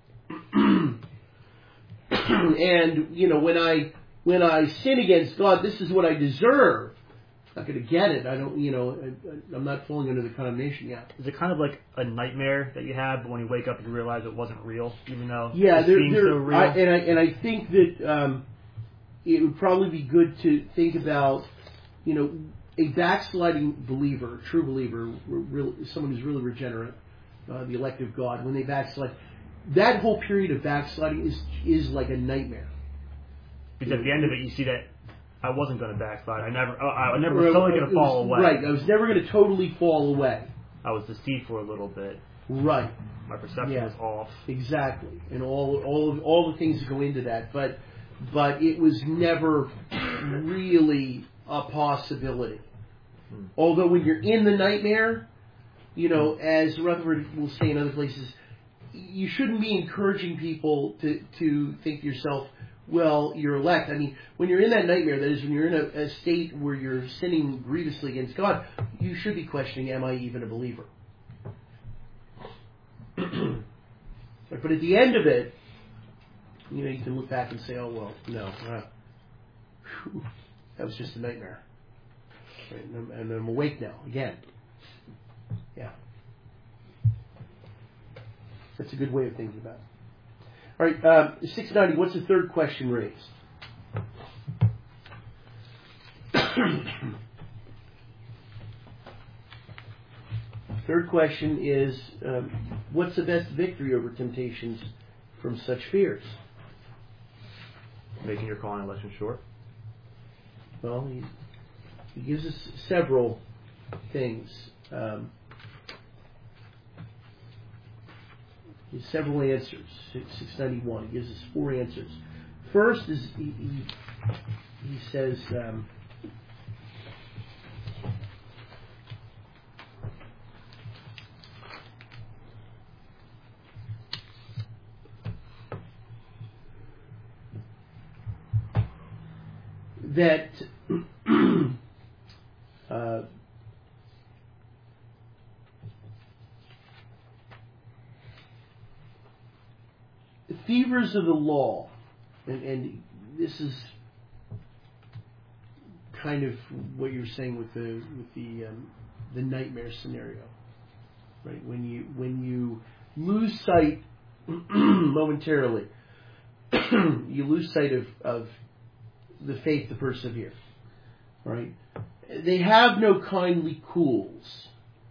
And, you know, when I when I sin against God, this is what I deserve. I'm not going to get it. I don't, you know, I, I'm not falling under the condemnation yet. Is it kind of like a nightmare that you had, but when you wake up you realize it wasn't real, even though yeah, it there, seems there, so real? I, and I and I think that um, it would probably be good to think about, you know, a backsliding believer, true believer, real, someone who's really regenerate, uh, the elect of God, when they backslide, that whole period of backsliding is is like a nightmare. Because at the end of it, you see that I wasn't going to backslide. I never, I never was totally going to fall away. Right, I was never going to totally fall away. I was deceived for a little bit. Right. My perception Yeah. was off. Exactly, and all all of, all the things that go into that, but but it was never really a possibility. Hmm. Although when you're in the nightmare, you know, as Rutherford will say in other places, you shouldn't be encouraging people to to think to yourself, well, you're elect. I mean, when you're in that nightmare, that is, when you're in a, a state where you're sinning grievously against God, you should be questioning, am I even a believer? But at the end of it, you know, you can look back and say, oh, well, no, uh, whew, that was just a nightmare. Right, and, I'm, and I'm awake now, again. Yeah. That's a good way of thinking about it. All right, uh, six ninety, what's the third question raised? Third question is, um, what's the best victory over temptations from such fears? Making your calling election short. Well, he, he gives us several things. Um, several answers. six ninety-one. He gives us four answers. First is he, he, he says um, that uh, fevers of the law, and, and this is kind of what you're saying with the with the um, the nightmare scenario, right? When you when you lose sight momentarily, you lose sight of, of the faith to persevere, right? They have no kindly cools.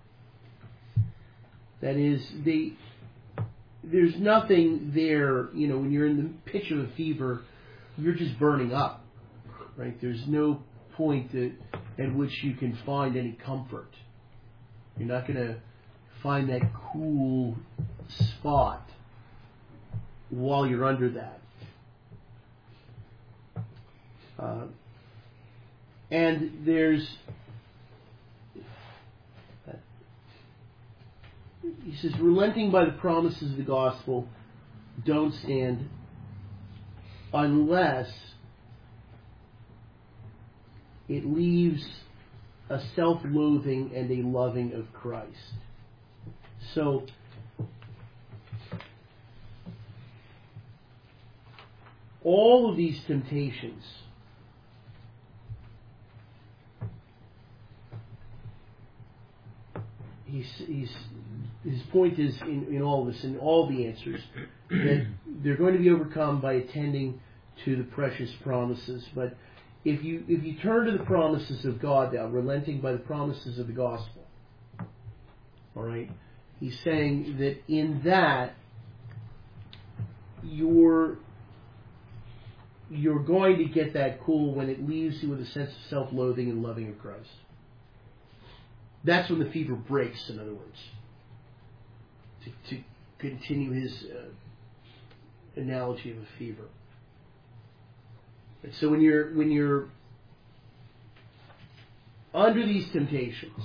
That is, they. There's nothing there, you know, when you're in the pitch of a fever, you're just burning up, right? There's no point that, at which you can find any comfort. You're not going to find that cool spot while you're under that. Uh, and there's, he says, relenting by the promises of the gospel, don't stand unless it leaves a self-loathing and a loving of Christ. So, all of these temptations he's, he's his point is in, in all this, in all the answers, that they're going to be overcome by attending to the precious promises. But if you if you turn to the promises of God now, relenting by the promises of the gospel, all right, he's saying that in that you're you're going to get that cool when it leaves you with a sense of self-loathing and loving of Christ. That's when the fever breaks, in other words. To, to continue his uh, analogy of a fever. And so when you're when you're under these temptations,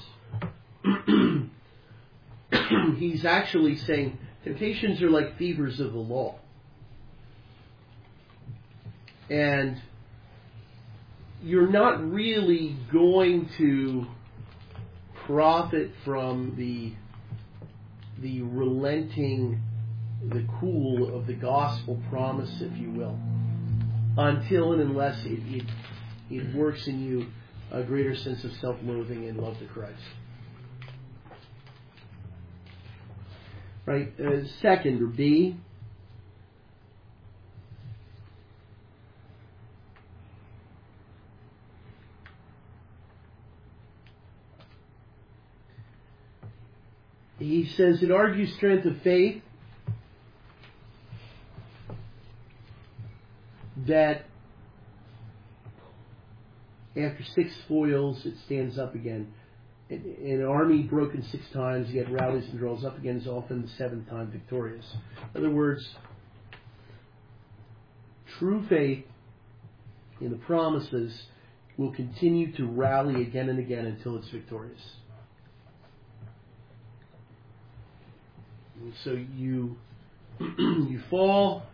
he's actually saying temptations are like fevers of the law. and you're not really going to profit from the the relenting, the cool of the gospel promise, if you will, until and unless it, it, it works in you a greater sense of self-loathing and love to Christ. Right? Uh, second, or B, he says it argues strength of faith that after six foils it stands up again. In an army broken six times, yet rallies and draws up again, is often the seventh time victorious. In other words, true faith in the promises will continue to rally again and again until it's victorious. And so you you fall,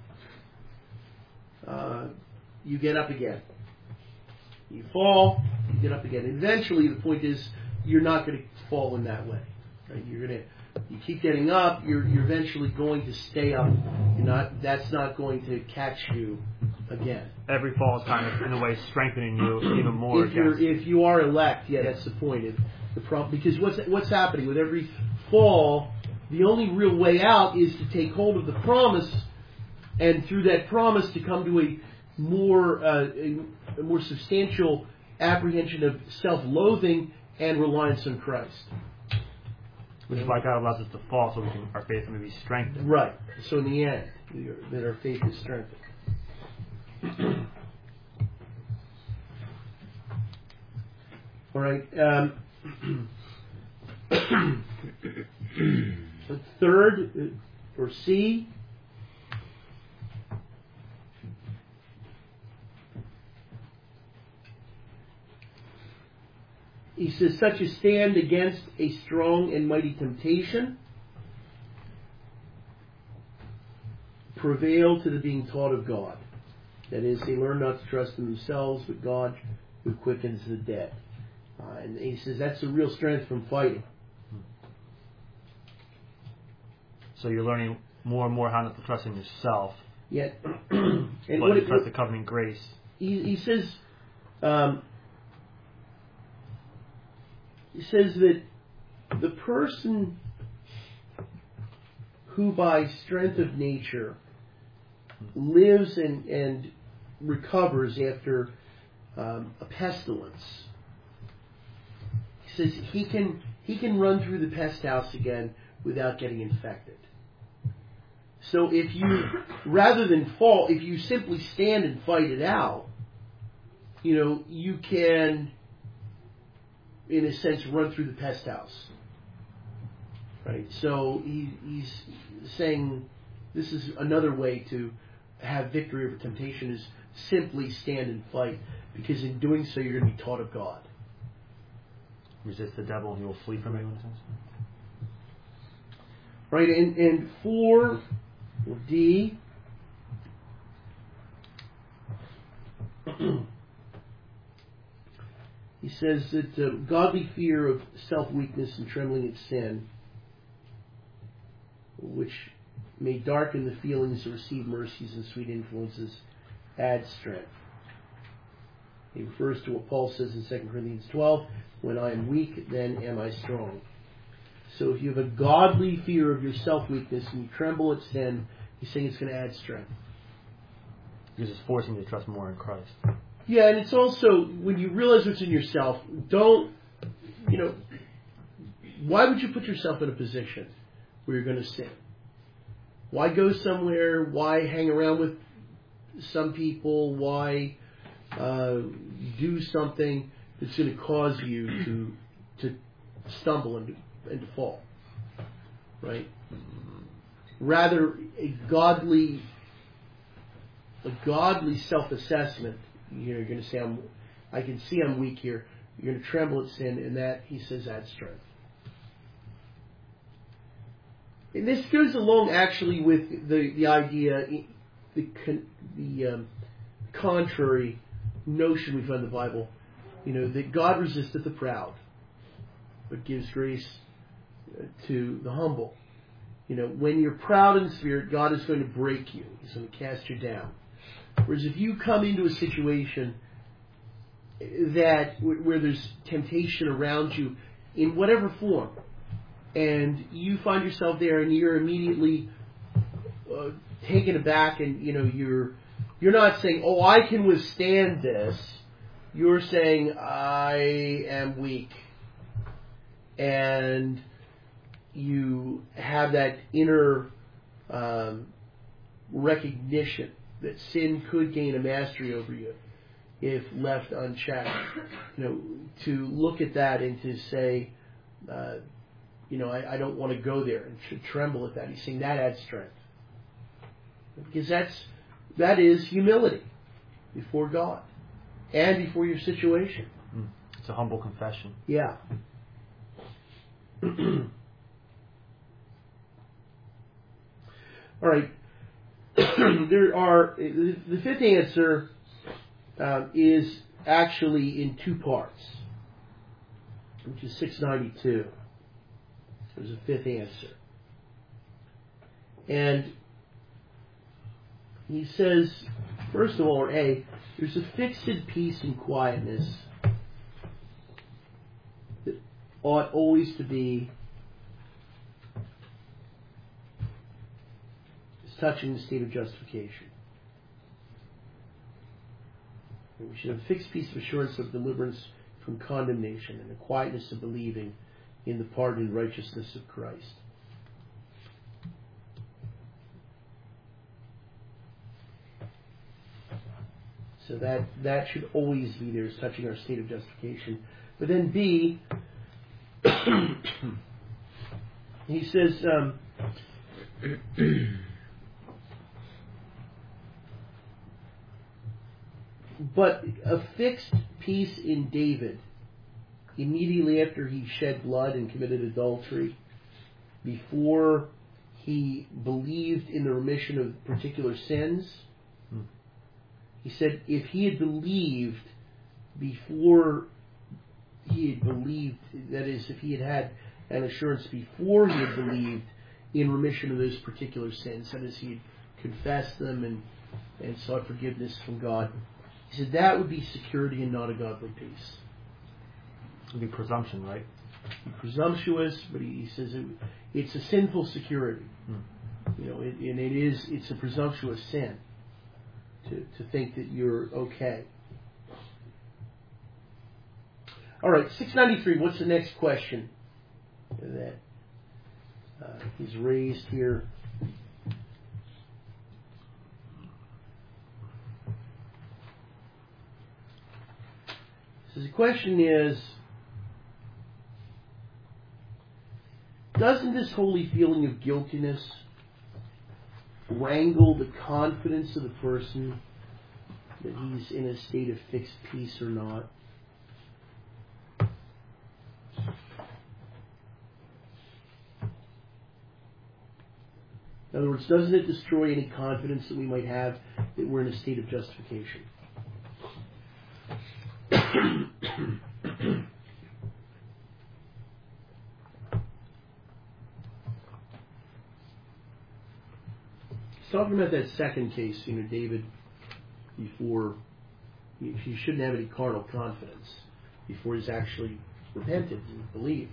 uh, you get up again. You fall, you get up again. Eventually, the point is, you're not going to fall in that way. Right? You're going to, you keep getting up. You're you're eventually going to stay up. You're not. That's not going to catch you again. Every fall is kind of, in a way, strengthening you even more. If you're against. if you are elect, yeah, that's the point. If the problem, because what's what's happening with every fall, the only real way out is to take hold of the promise, and through that promise to come to a more uh, a, a more substantial apprehension of self-loathing and reliance on Christ. Which is why God allows us to fall, so we can, our faith may be strengthened. Right. So in the end, that our faith is strengthened. All right. Um, third, or C. He says, such a stand against a strong and mighty temptation prevail to the being taught of God. That is, they learn not to trust in themselves, but God who quickens the dead. Uh, and he says that's a real strength from fighting. So you're learning more and more how not to trust in yourself, Yet, and and but what to it, trust the covenant grace. he, he says, um, he says that the person who by strength of nature lives and, and recovers after um, a pestilence, he says he can he can run through the pest house again without getting infected. So if you, rather than fall, if you simply stand and fight it out, you know, you can, in a sense, run through the pest house. Right? So he, he's saying this is another way to have victory over temptation, is simply stand and fight, because in doing so you're going to be taught of God. Resist the devil and he will flee from you, in a sense. Right? And, and four, or D, he says that uh, godly fear of self-weakness and trembling at sin, which may darken the feelings to receive mercies and sweet influences, adds strength. He refers to what Paul says in Second Corinthians twelve, when I am weak, then am I strong. So if you have a godly fear of your self-weakness and you tremble at sin, he's saying it's going to add strength. Because it's forcing you to trust more in Christ. Yeah, and it's also, when you realize what's in yourself, don't, you know, why would you put yourself in a position where you're going to sin? Why go somewhere? Why hang around with some people? Why uh, do something that's going to cause you to to stumble and to, and to fall? Right? Rather, a godly a godly self-assessment. You know, you're going to say, I'm, I can see I'm weak here. You're going to tremble at sin, and that, he says, adds strength. And this goes along actually with the the idea, the the um, contrary notion we find in the Bible. You know, that God resisteth the proud, but gives grace to the humble. You know, when you're proud in spirit, God is going to break you. He's going to cast you down. Whereas if you come into a situation that where there's temptation around you in whatever form, and you find yourself there and you're immediately uh, taken aback, and you know you're you're not saying, "Oh, I can withstand this." You're saying, "I am weak," and you have that inner um, recognition that sin could gain a mastery over you if left unchecked. You know, to look at that and to say, uh, you know, I, I don't want to go there, and to tremble at that. He's saying that adds strength, because that's that is humility before God and before your situation. It's a humble confession. Yeah. All right. There are the fifth answer uh, is actually in two parts, which is six ninety-two. There's a fifth answer, and he says, first of all, or A, there's a fixed peace and quietness that ought always to be touching the state of justification. We should have a fixed peace of assurance of deliverance from condemnation and a quietness of believing in the pardon and righteousness of Christ. So that that should always be there, is touching our state of justification. But then B, he says, um, but a fixed peace in David, immediately after he shed blood and committed adultery, before he believed in the remission of particular sins, hmm. he said if he had believed before he had believed, that is, if he had had an assurance before he had believed in remission of those particular sins, that is, he had confessed them and, and sought forgiveness from God, he said that would be security and not a godly peace. It would be presumption, right? Presumptuous, but he, he says it, it's a sinful security. Hmm. You know, it, and it is it's a presumptuous sin to to think that you're okay. All right, six ninety-three. What's the next question that uh, is raised here? So the question is, doesn't this holy feeling of guiltiness wrangle the confidence of the person that he's in a state of fixed peace or not? In other words, doesn't it destroy any confidence that we might have that we're in a state of justification? He's talking about that second case, you know, David, before he, he shouldn't have any carnal confidence before he's actually repented and believed.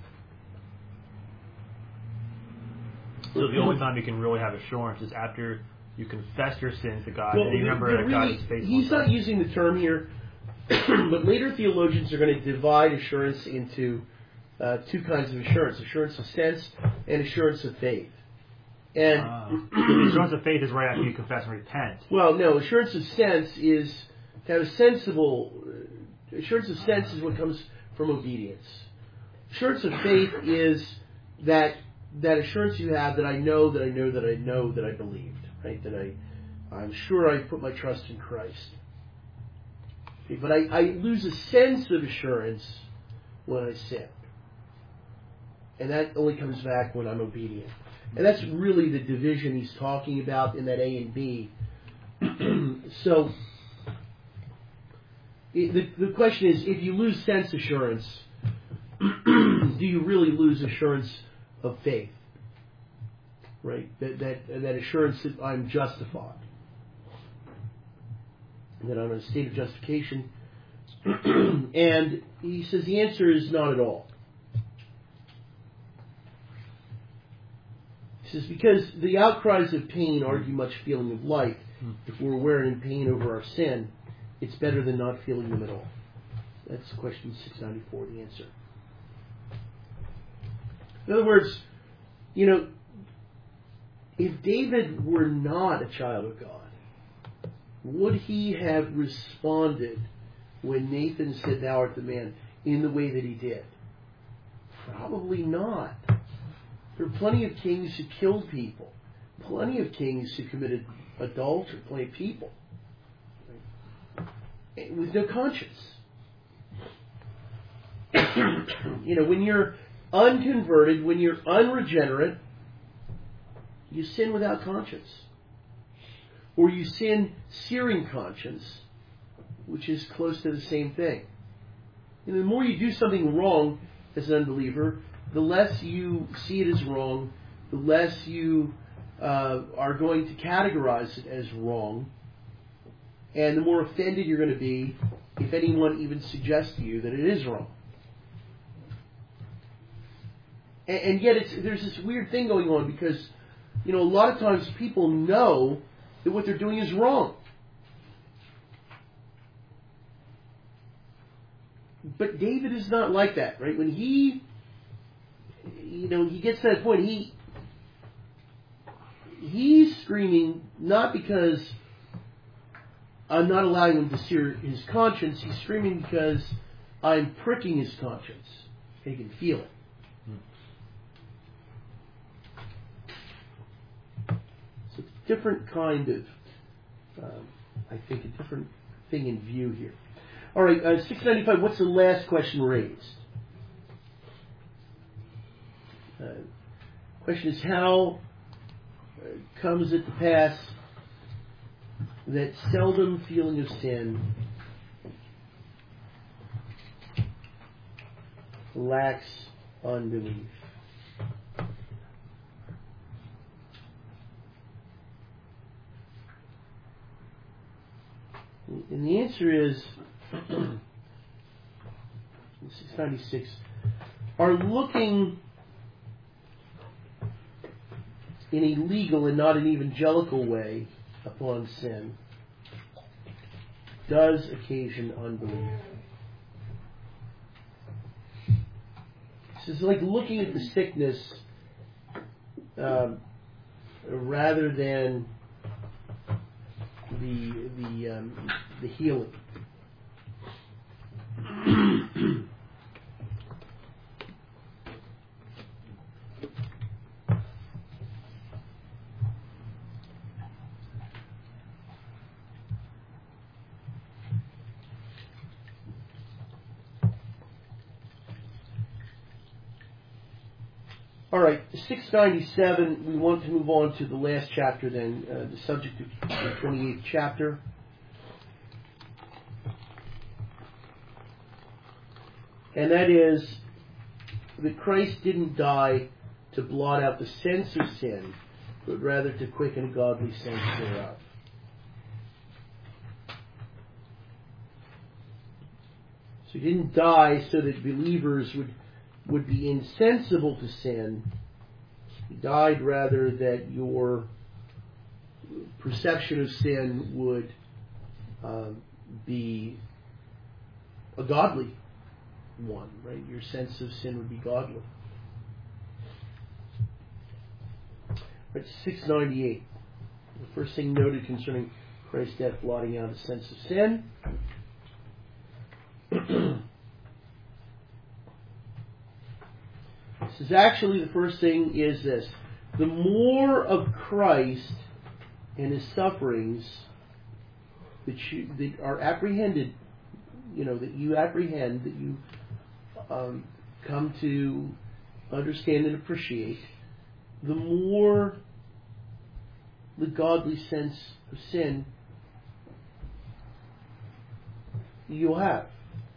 So the only time you can really have assurance is after you confess your sins to God, well, and you remember that really, God is faithful. He's not using the term here, but later theologians are going to divide assurance into uh, two kinds of assurance: assurance of sense and assurance of faith. And uh, the assurance of faith is right after you confess and repent. Well, no, assurance of sense is to have a sensible. Uh, assurance of sense is what comes from obedience. Assurance of faith is that that assurance you have that I know that I know that I know that I believed, right? That I, I'm sure I put my trust in Christ. Okay, but I, I lose a sense of assurance when I sin, and that only comes back when I'm obedient. And that's really the division he's talking about in that A and B. So, it, the, the question is, if you lose sense assurance, do you really lose assurance of faith? Right? That, that, that assurance that I'm justified. That I'm in a state of justification. And he says the answer is not at all. He says, because the outcries of pain argue much feeling of light. If we're aware and in pain over our sin, it's better than not feeling them at all. That's question six ninety-four, the answer. In other words, you know, if David were not a child of God, would he have responded when Nathan said, "Thou art the man," in the way that he did? Probably not. There are plenty of kings who killed people. Plenty of kings who committed adultery. Plenty of people. With no conscience. You know, when you're unconverted, when you're unregenerate, you sin without conscience. Or you sin searing conscience, which is close to the same thing. And the more you do something wrong as an unbeliever, the less you see it as wrong, the less you uh, are going to categorize it as wrong, and the more offended you're going to be if anyone even suggests to you that it is wrong. And, and yet it's, there's this weird thing going on because, you know, a lot of times people know that what they're doing is wrong. But David is not like that, right? When he, you know, he gets to that point, he he's screaming not because I'm not allowing him to sear his conscience. He's screaming because I'm pricking his conscience. And he can feel it. So it's a different kind of, um, I think, a different thing in view here. All right, uh, six ninety-five, what's the last question raised? Uh, question is, how uh, comes it to pass that seldom feeling of sin lacks unbelief? And the answer is, six ninety-six, are looking in a legal and not an evangelical way upon sin does occasion unbelief. This is like looking at the sickness um, rather than the the um, the healing. All right, six ninety-seven, we want to move on to the last chapter then, uh, the subject of the twenty-eighth chapter. And that is that Christ didn't die to blot out the sense of sin, but rather to quicken a godly sense thereof. So he didn't die so that believers would would be insensible to sin. He died rather that your perception of sin would uh, be a godly one, right? Your sense of sin would be godly. Right, six ninety-eight. The first thing noted concerning Christ's death blotting out a sense of sin. This is actually the first thing is this. The more of Christ and his sufferings that you that are apprehended, you know, that you apprehend, that you um, come to understand and appreciate, the more the godly sense of sin you'll have.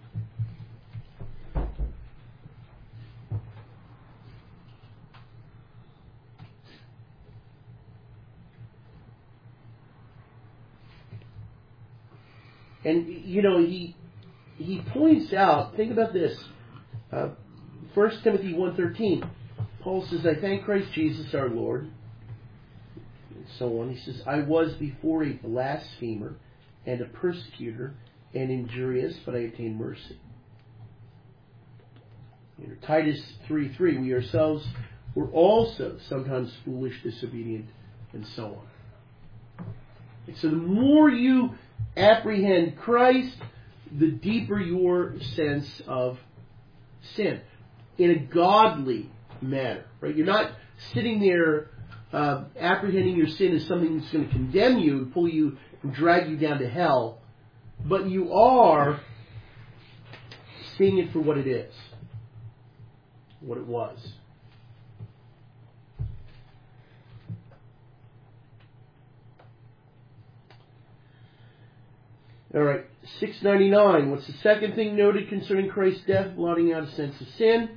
And, you know, he he points out, think about this, uh, First Timothy one thirteen, Paul says, I thank Christ Jesus our Lord, and so on. He says, I was before a blasphemer and a persecutor and injurious, but I obtained mercy. You know, Titus three three, we ourselves were also sometimes foolish, disobedient, and so on. And so the more you apprehend Christ, the deeper your sense of sin in a godly manner. Right? You're not sitting there uh, apprehending your sin as something that's going to condemn you and pull you and drag you down to hell, but you are seeing it for what it is, what it was. All right, six ninety-nine. What's the second thing noted concerning Christ's death, blotting out a sense of sin?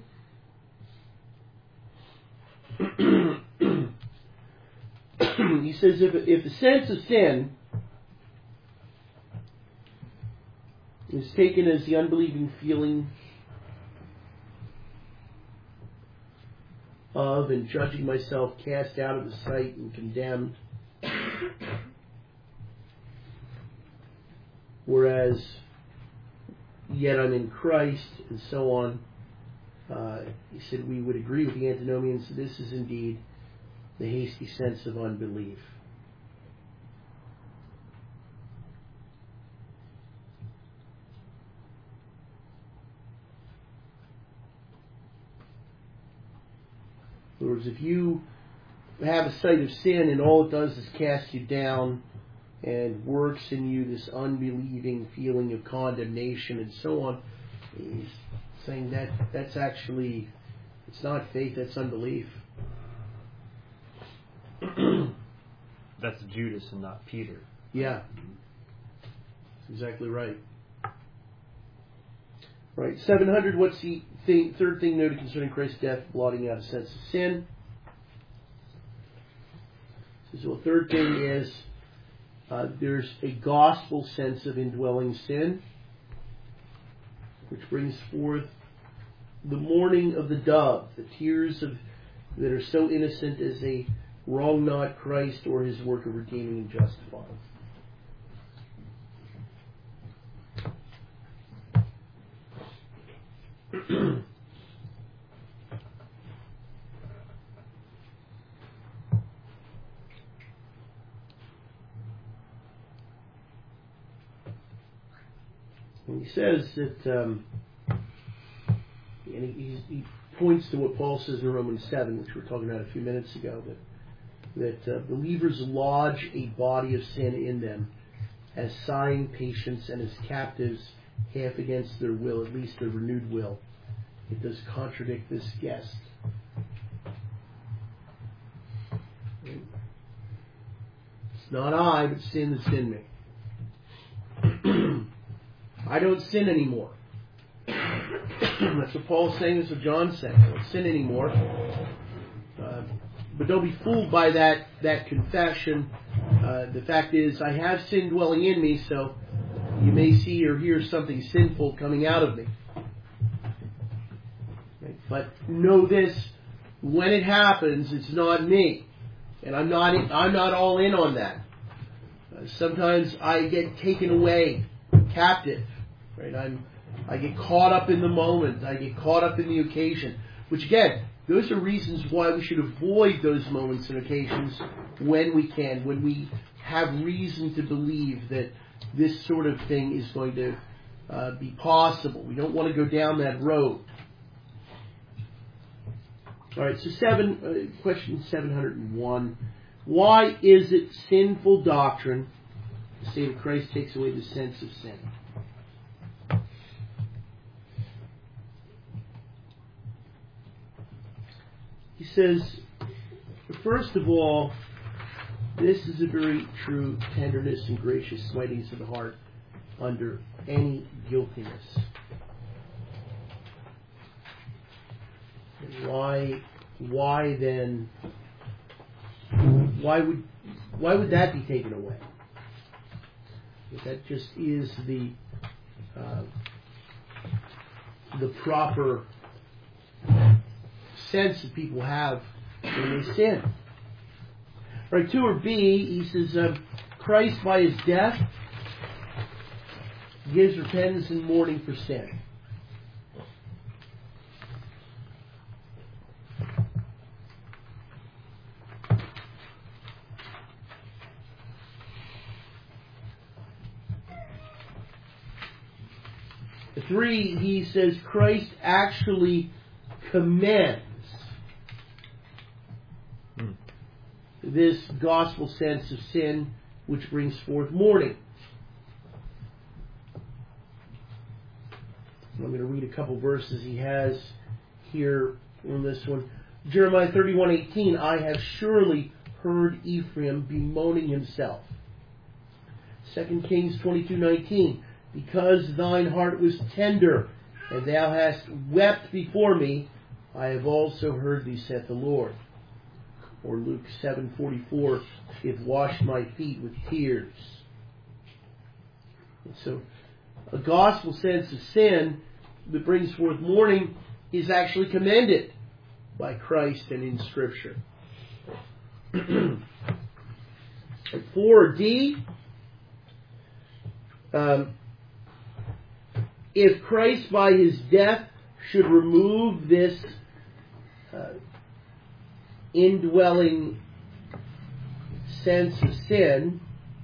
He says if, if the sense of sin is taken as the unbelieving feeling of and judging myself cast out of the sight and condemned, whereas yet I'm in Christ, and so on. Uh, he said we would agree with the antinomians. This is indeed the hasty sense of unbelief. In other words, if you have a sight of sin and all it does is cast you down and works in you this unbelieving feeling of condemnation and so on, he's saying that that's actually, it's not faith, that's unbelief. That's Judas and not Peter. Yeah. That's exactly right. Right, seven hundred, what's the thing, third thing noted concerning Christ's death, blotting out a sense of sin? So the third thing is uh, there's a gospel sense of indwelling sin, which brings forth the mourning of the dove, the tears of that are so innocent as they wrong not Christ or his work of redeeming and justifying. And he says that, um, and he, he points to what Paul says in Romans seven, which we were talking about a few minutes ago, that that uh, believers lodge a body of sin in them as sighing patients and as captives half against their will, at least their renewed will. It does contradict this guest. It's not I, but sin that's in me. I don't sin anymore. That's what Paul's saying. That's what John's saying. I don't sin anymore. Uh, but don't be fooled by that, that confession. Uh, the fact is, I have sin dwelling in me, so you may see or hear something sinful coming out of me. Right? But know this, when it happens, it's not me. And I'm not, I'm not all in on that. Uh, sometimes I get taken away, captive. Right? I'm, I get caught up in the moment. I get caught up in the occasion. Which again, those are reasons why we should avoid those moments and occasions when we can, when we have reason to believe that this sort of thing is going to uh, be possible. We don't want to go down that road. All right, so seven, uh, question seven hundred one. Why is it sinful doctrine to say that Christ takes away the sense of sin? He says, first of all, this is a very true tenderness and gracious smitings of the heart. under any guiltiness. And why, why then, why would, why would that be taken away? If that just is the, uh, the proper sense that people have when they sin. Right, two or B, he says, uh, Christ by his death gives repentance and mourning for sin. Three, he says Christ actually commands hmm. this gospel sense of sin, which brings forth mourning. I'm going to read a couple verses he has here in this one. Jeremiah thirty-one eighteen, I have surely heard Ephraim bemoaning himself. Second Kings twenty-two nineteen, because thine heart was tender, and thou hast wept before me, I have also heard thee, saith the Lord. Or Luke seven forty-four, he hath washed my feet with tears. And so, a gospel sense of sin that brings forth mourning is actually commended by Christ and in Scripture. four D, um, if Christ by his death should remove this uh, indwelling sense of sin,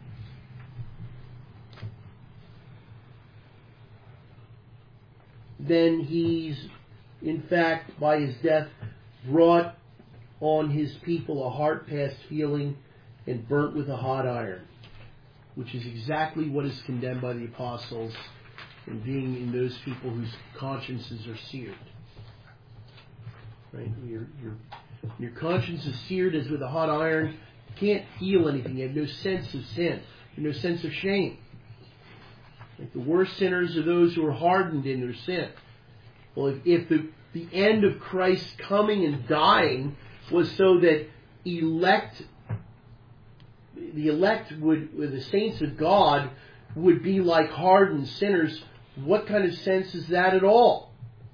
then he's, in fact, by his death, brought on his people a heart past feeling and burnt with a hot iron, which is exactly what is condemned by the apostles in being in those people whose consciences are seared. Right? Your, your, your conscience is seared as with a hot iron. You can't feel anything. You have no sense of sin. You have no sense of shame. Like the worst sinners are those who are hardened in their sin. Well, if, if the, the end of Christ's coming and dying was so that elect, the elect would, the saints of God would be like hardened sinners, what kind of sense is that at all?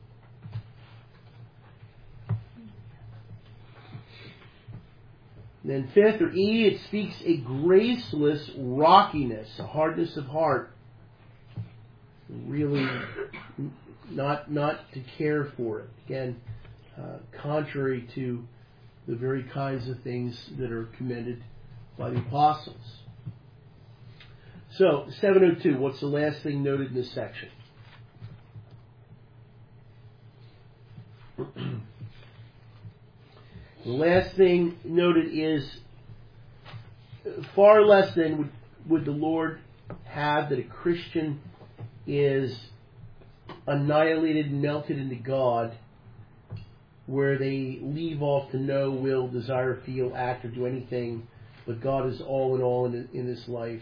And then fifth, or E, it speaks a graceless rockiness, a hardness of heart. Really not not to care for it. Again, uh, contrary to the very kinds of things that are commended by the apostles. So, seven oh two, what's the last thing noted in this section? The last thing noted is, far less than would, would the Lord have that a Christian is annihilated, melted into God, where they leave off to know, will, desire, feel, act, or do anything, but God is all in all in, in this life.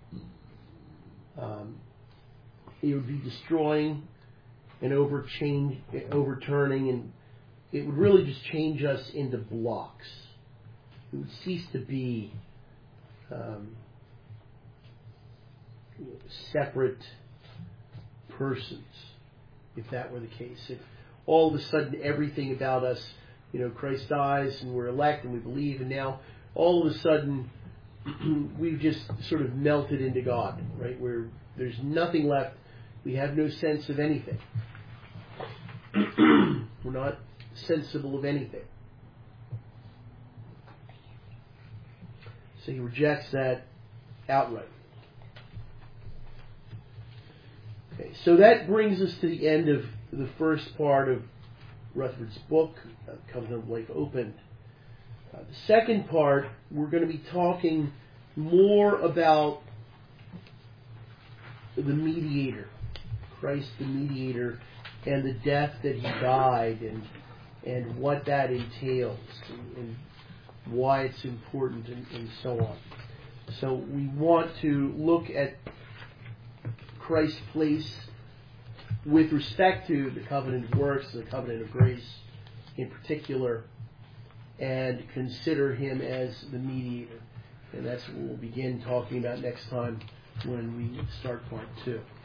Um, it would be destroying and over change, overturning, and it would really just change us into blocks. It would cease to be um, separate persons, if that were the case. If all of a sudden everything about us, you know, Christ dies and we're elect and we believe, and now all of a sudden we've just sort of melted into God, right? Where there's nothing left. We have no sense of anything. We're not sensible of anything. So he rejects that outright. Okay, so that brings us to the end of the first part of Rutherford's book, uh, Covenant of Life Opened. Uh, the second part, we're going to be talking more about the mediator, Christ the mediator, and the death that he died, and and what that entails, and, and why it's important, and, and so on. So we want to look at Christ's place with respect to the covenant of works, the covenant of grace in particular, and consider him as the mediator. And that's what we'll begin talking about next time when we start part two.